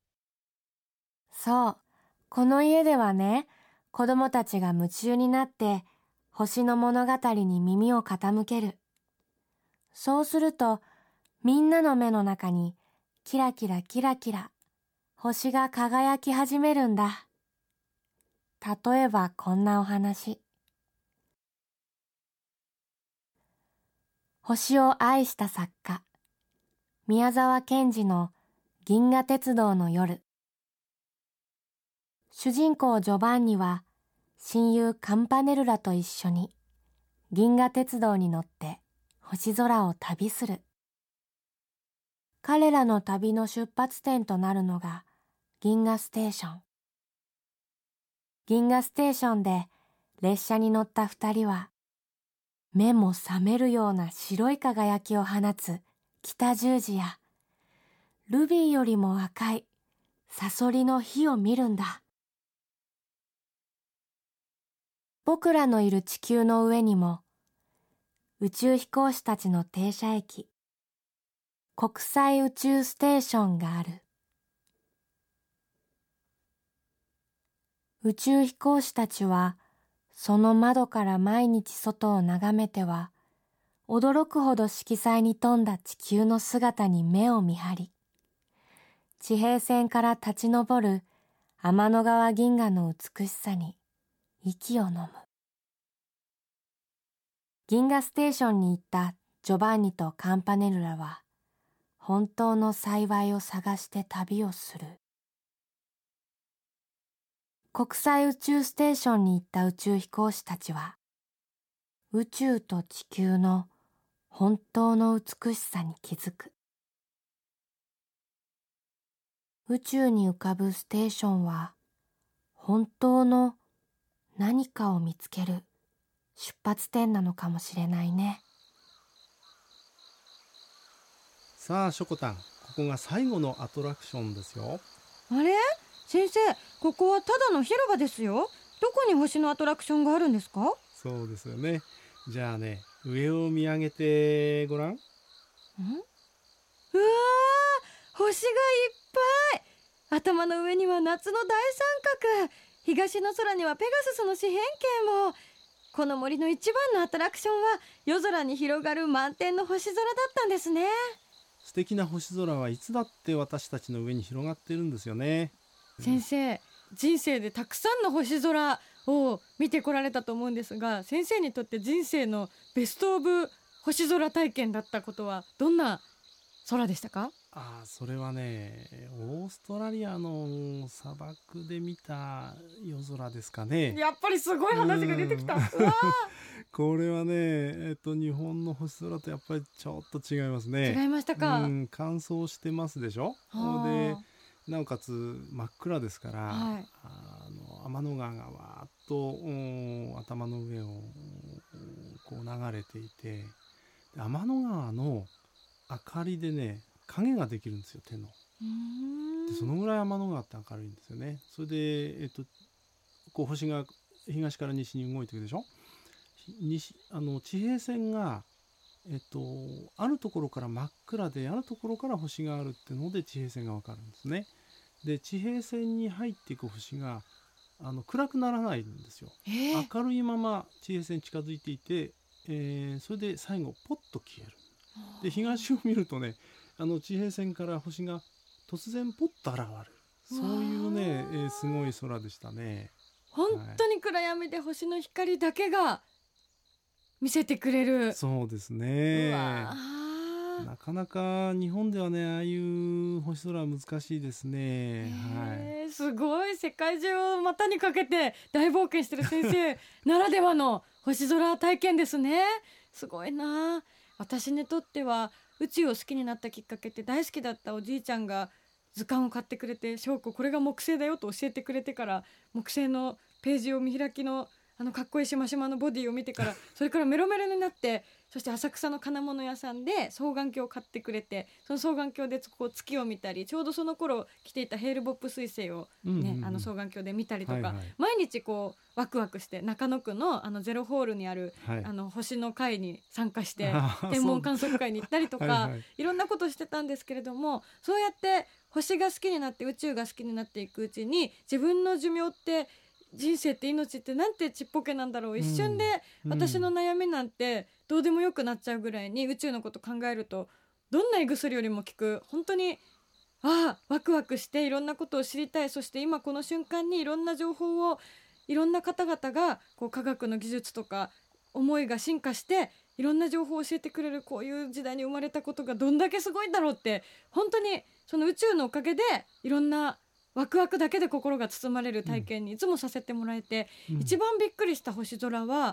そう、この家ではね、子供たちが夢中になって星の物語に耳を傾ける。そうするとみんなの目の中にキラキラキラキラ星が輝き始めるんだ。例えばこんなお話。星を愛した作家宮沢賢治の銀河鉄道の夜。主人公ジョバンニは親友カンパネルラと一緒に銀河鉄道に乗って星空を旅する。彼らの旅の出発点となるのが銀河ステーション。銀河ステーションで列車に乗った二人は目も覚めるような白い輝きを放つ北十字やルビーよりも赤いサソリの火を見るんだ。僕らのいる地球の上にも宇宙飛行士たちの停車駅、国際宇宙ステーションがある。宇宙飛行士たちはその窓から毎日外を眺めては驚くほど色彩に富んだ地球の姿に目を見張り、地平線から立ち上る天の川銀河の美しさに息を飲む。銀河ステーションに行ったジョバンニとカンパネルラは本当の幸いを探して旅をする。国際宇宙ステーションに行った宇宙飛行士たちは宇宙と地球の本当の美しさに気づく。宇宙に浮かぶステーションは本当の何かを見つける出発点なのかもしれないね。 さあショコタン、ここが最後のアトラクションですよ。 あれ？先生、ここはただの広場ですよ。どこに星のアトラクションがあるんですか？ そうですよね。じゃあね、上を見上げてごらん。うわー、星がいっぱい。頭の上には夏の大三角、東の空にはペガススの四辺形も。この森の一番のアトラクションは夜空に広がる満天の星空だったんですね。 素敵な星空はいつだって私たちの上に広がっているんですよね。 先生、人生でたくさんの星空を見てこられたと思うんですが、先生にとって人生のベストオブ星空体験だったことはどんな空でしたか？ それはね、オーストラリアの砂漠で見た夜空ですかね。 やっぱりすごい話が出てきた。うわこれはね、日本の星空とやっぱりちょっと違いますね。 違いましたか？ 乾燥してますでしょ。でなおかつ真っ暗ですから、 はい、 天の川がわーっと頭の上をこう流れていて、天の川の明かりでね影ができるんですよ、手の。でそのぐらい天の川って明るいんですよね。それで、こう星が東から西に動いていくでしょ。地平線が、あるところから真っ暗で、あるところから星があるっていうので地平線がわかるんですね。で地平線に入っていく星が暗くならないんですよ。明るいまま地平線に近づいていて、それで最後ポッと消える。で東を見るとね、地平線から星が突然ポッと現れる、そういうね、すごい空でしたね。 本当に暗闇で星の光だけが見せてくれる。 そうですね。なかなか日本ではね、ああいう星空は難しいですね。 すごい、世界中を股にかけて大冒険してる先生ならではの星空体験ですね。すごいな。私にとっては宇宙を好きになったきっかけって、大好きだったおじいちゃんが図鑑を買ってくれて、翔子これが木星だよと教えてくれてから、木星のページを見開きのかっこいいしましまのボディを見てから、それからメロメロになって、そして浅草の金物屋さんで双眼鏡を買ってくれて、その双眼鏡でこう月を見たり、ちょうどその頃来ていたヘールボップ彗星を、ね、双眼鏡で見たりとか、毎日こうワクワクして中野区のゼロホールにある、星の会に参加して天文観測会に行ったりとかいろんなことしてたんですけれども、そうやって星が好きになって宇宙が好きになっていくうちに、自分の寿命って人生って命ってなんてちっぽけなんだろう、一瞬で私の悩みなんてどうでもよくなっちゃうぐらいに宇宙のこと考えると、どんな胃薬よりも効く、本当にワクワクしていろんなことを知りたい。そして今この瞬間にいろんな情報をいろんな方々がこう科学の技術とか思いが進化していろんな情報を教えてくれる、こういう時代に生まれたことがどんだけすごいんだろうって、本当にその宇宙のおかげでいろんなワクワクだけで心が包まれる体験にいつもさせてもらえて、一番びっくりした星空は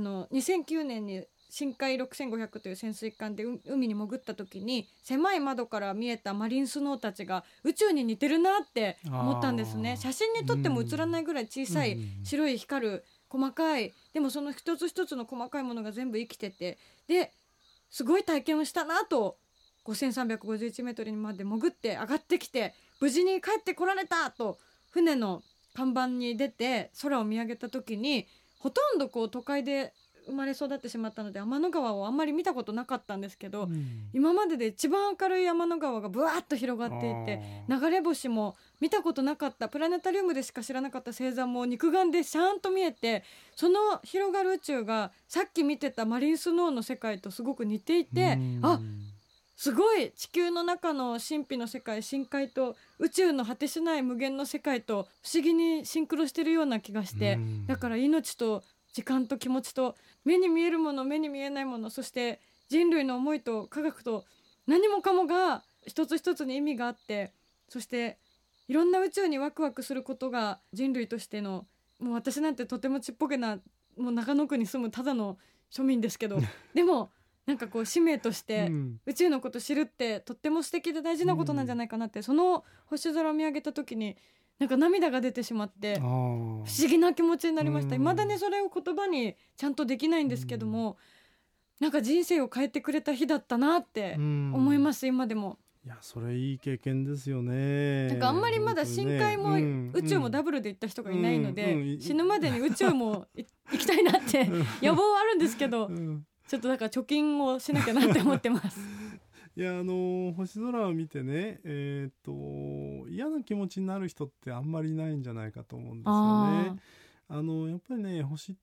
2009年に深海6500という潜水艦で海に潜った時に、狭い窓から見えたマリンスノーたちが宇宙に似てるなって思ったんですね。写真に撮っても映らないぐらい小さい白い光る細かい、でもその一つ一つの細かいものが全部生きてて、ですごい体験をしたなと、5351メートルにまで潜って上がってきて無事に帰ってこられたと船の看板に出て空を見上げた時に、ほとんどこう都会で生まれ育ってしまったので天の川をあんまり見たことなかったんですけど、今までで一番明るい天の川がブワーッと広がっていて、流れ星も見たことなかった、プラネタリウムでしか知らなかった星座も肉眼でシャーンと見えて、その広がる宇宙がさっき見てたマリンスノーの世界とすごく似ていて、すごい地球の中の神秘の世界、深海と宇宙の果てしない無限の世界と不思議にシンクロしてるような気がして、だから命と時間と気持ちと目に見えるもの、目に見えないもの、そして人類の思いと科学と何もかもが一つ一つに意味があって、そしていろんな宇宙にワクワクすることが人類としての、もう私なんてとてもちっぽけな、もう中野区に住むただの庶民ですけどでもなんかこう使命として宇宙のこと知るってとっても素敵で大事なことなんじゃないかなって、その星空を見上げた時になんか涙が出てしまって不思議な気持ちになりました。未だにそれを言葉にちゃんとできないんですけども、なんか人生を変えてくれた日だったなって思います。今でも。 いや、それいい経験ですよね。 なんかあんまりまだ深海も宇宙もダブルで行った人がいないので、死ぬまでに宇宙も行きたいなって野望はあるんですけど、ちょっとだから貯金をしなきゃなって思ってますいや、星空を見てね、嫌な気持ちになる人ってあんまりいないんじゃないかと思うんですよね。やっぱりね、星って、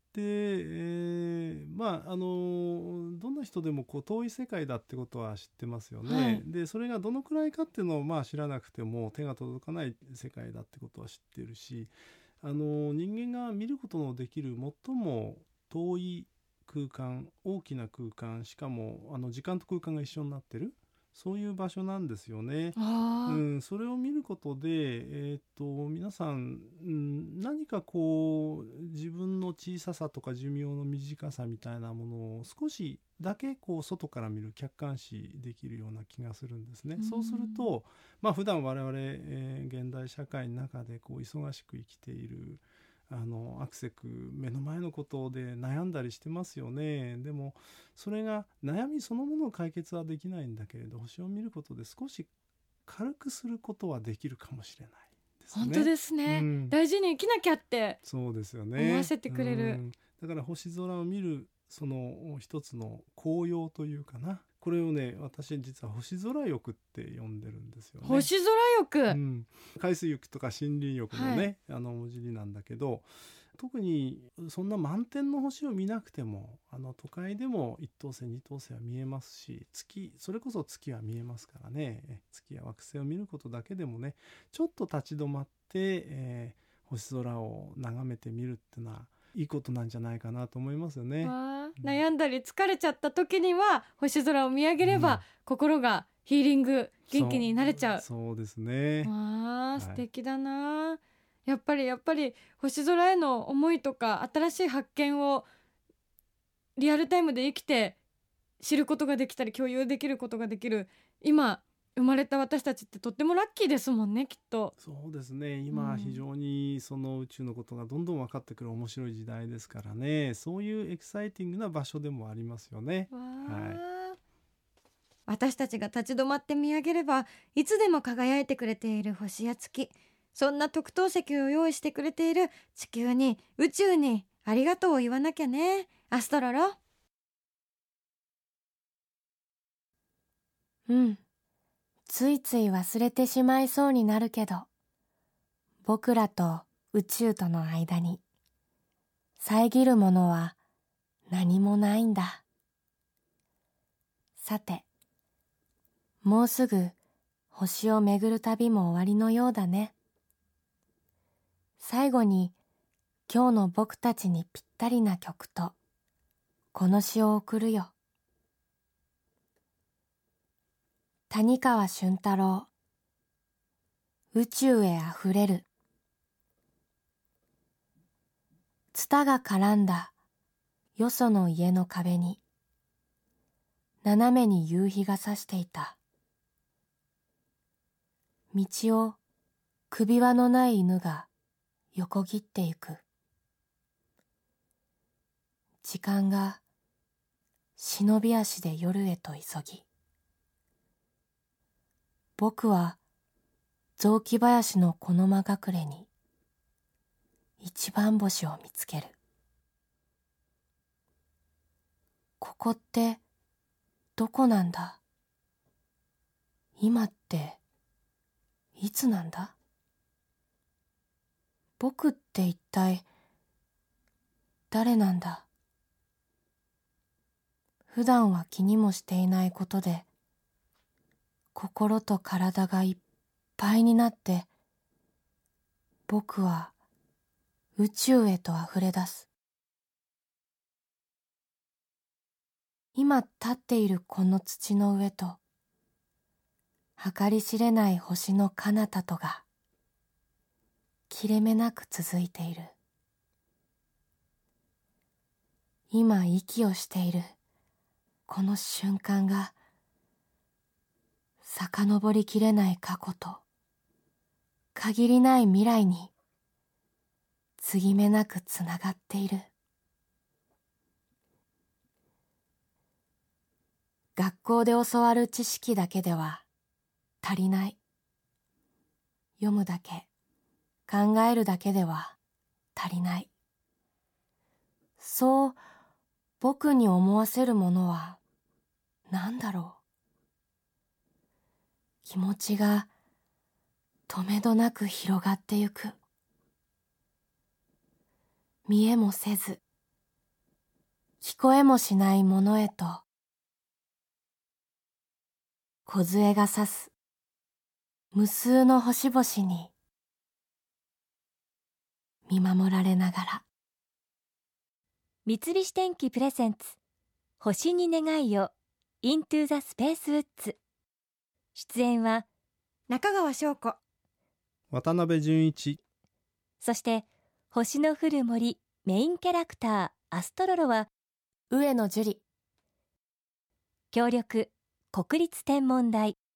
どんな人でもこう遠い世界だってことは知ってますよね。でそれがどのくらいかっていうのを知らなくても手が届かない世界だってことは知ってるし、 人間が見ることのできる最も遠い空間、大きな空間、しかも時間と空間が一緒になってる、そういう場所なんですよね。それを見ることで、皆さん、何かこう自分の小ささとか寿命の短さみたいなものを少しだけこう外から見る、客観視できるような気がするんですね。そうすると、普段我々、現代社会の中でこう忙しく生きているアクセク目の前のことで悩んだりしてますよね。でもそれが悩みそのものを解決はできないんだけれど、星を見ることで少し軽くすることはできるかもしれないですね。 本当ですね、大事に生きなきゃってそうですよね、 思わせてくれる、 だから星空を見るその一つの効用というかな、これをね、私実は星空浴って呼んでるんですよね。 星空浴、 海水浴とか森林浴のね、文字なんだけど、特にそんな満天の星を見なくても都会でも一等星二等星は見えますし、それこそ月は見えますからね。月や惑星を見ることだけでもね、ちょっと立ち止まって、星空を眺めてみるってのはいいことなんじゃないかなと思いますよね。 悩んだり疲れちゃった時には星空を見上げれば、心がヒーリング、元気になれちゃう。 そうですね。 素敵だな。やっぱり星空への思いとか新しい発見をリアルタイムで生きて知ることができたり共有できることができる今生まれた私たちってとってもラッキーですもんね、きっと。 そうですね。今非常にその宇宙のことがどんどん分かってくる面白い時代ですからね、そういうエキサイティングな場所でもありますよね。 私たちが立ち止まって見上げれば、いつでも輝いてくれている星や月、そんな特等席を用意してくれている地球に、宇宙にありがとうを言わなきゃね、アストロロ。 ついつい忘れてしまいそうになるけど、僕らと宇宙との間に遮るものは何もないんだ。さて、もうすぐ星を巡る旅も終わりのようだね。最後に今日の僕たちにぴったりな曲とこの詩を送るよ。谷川俊太郎、宇宙へあふれる。ツタが絡んだよその家の壁に斜めに夕日が差していた。道を首輪のない犬が横切ってゆく。時間が忍び足で夜へと急ぎ、僕は雑木林のこの間隠れに一番星を見つける。ここってどこなんだ？今っていつなんだ？僕って一体誰なんだ？普段は気にもしていないことで心と体がいっぱいになって、僕は宇宙へとあふれ出す。今立っているこの土の上と、計り知れない星の彼方とが切れ目なく続いている。今息をしているこの瞬間が、遡りきれない過去と限りない未来に継ぎ目なくつながっている。学校で教わる知識だけでは足りない。読むだけ、考えるだけでは足りない。そう僕に思わせるものは何だろう。気持ちがとめどなく広がってゆく。見えもせず、聞こえもしないものへと、梢がさす無数の星々に見守られながら。 三菱電機プレゼンツ星に願いを Into the Space Woods。 出演は中川翔子、 渡辺淳一。 そして星の降る森メインキャラクターアストロロは上野樹里。 協力国立天文台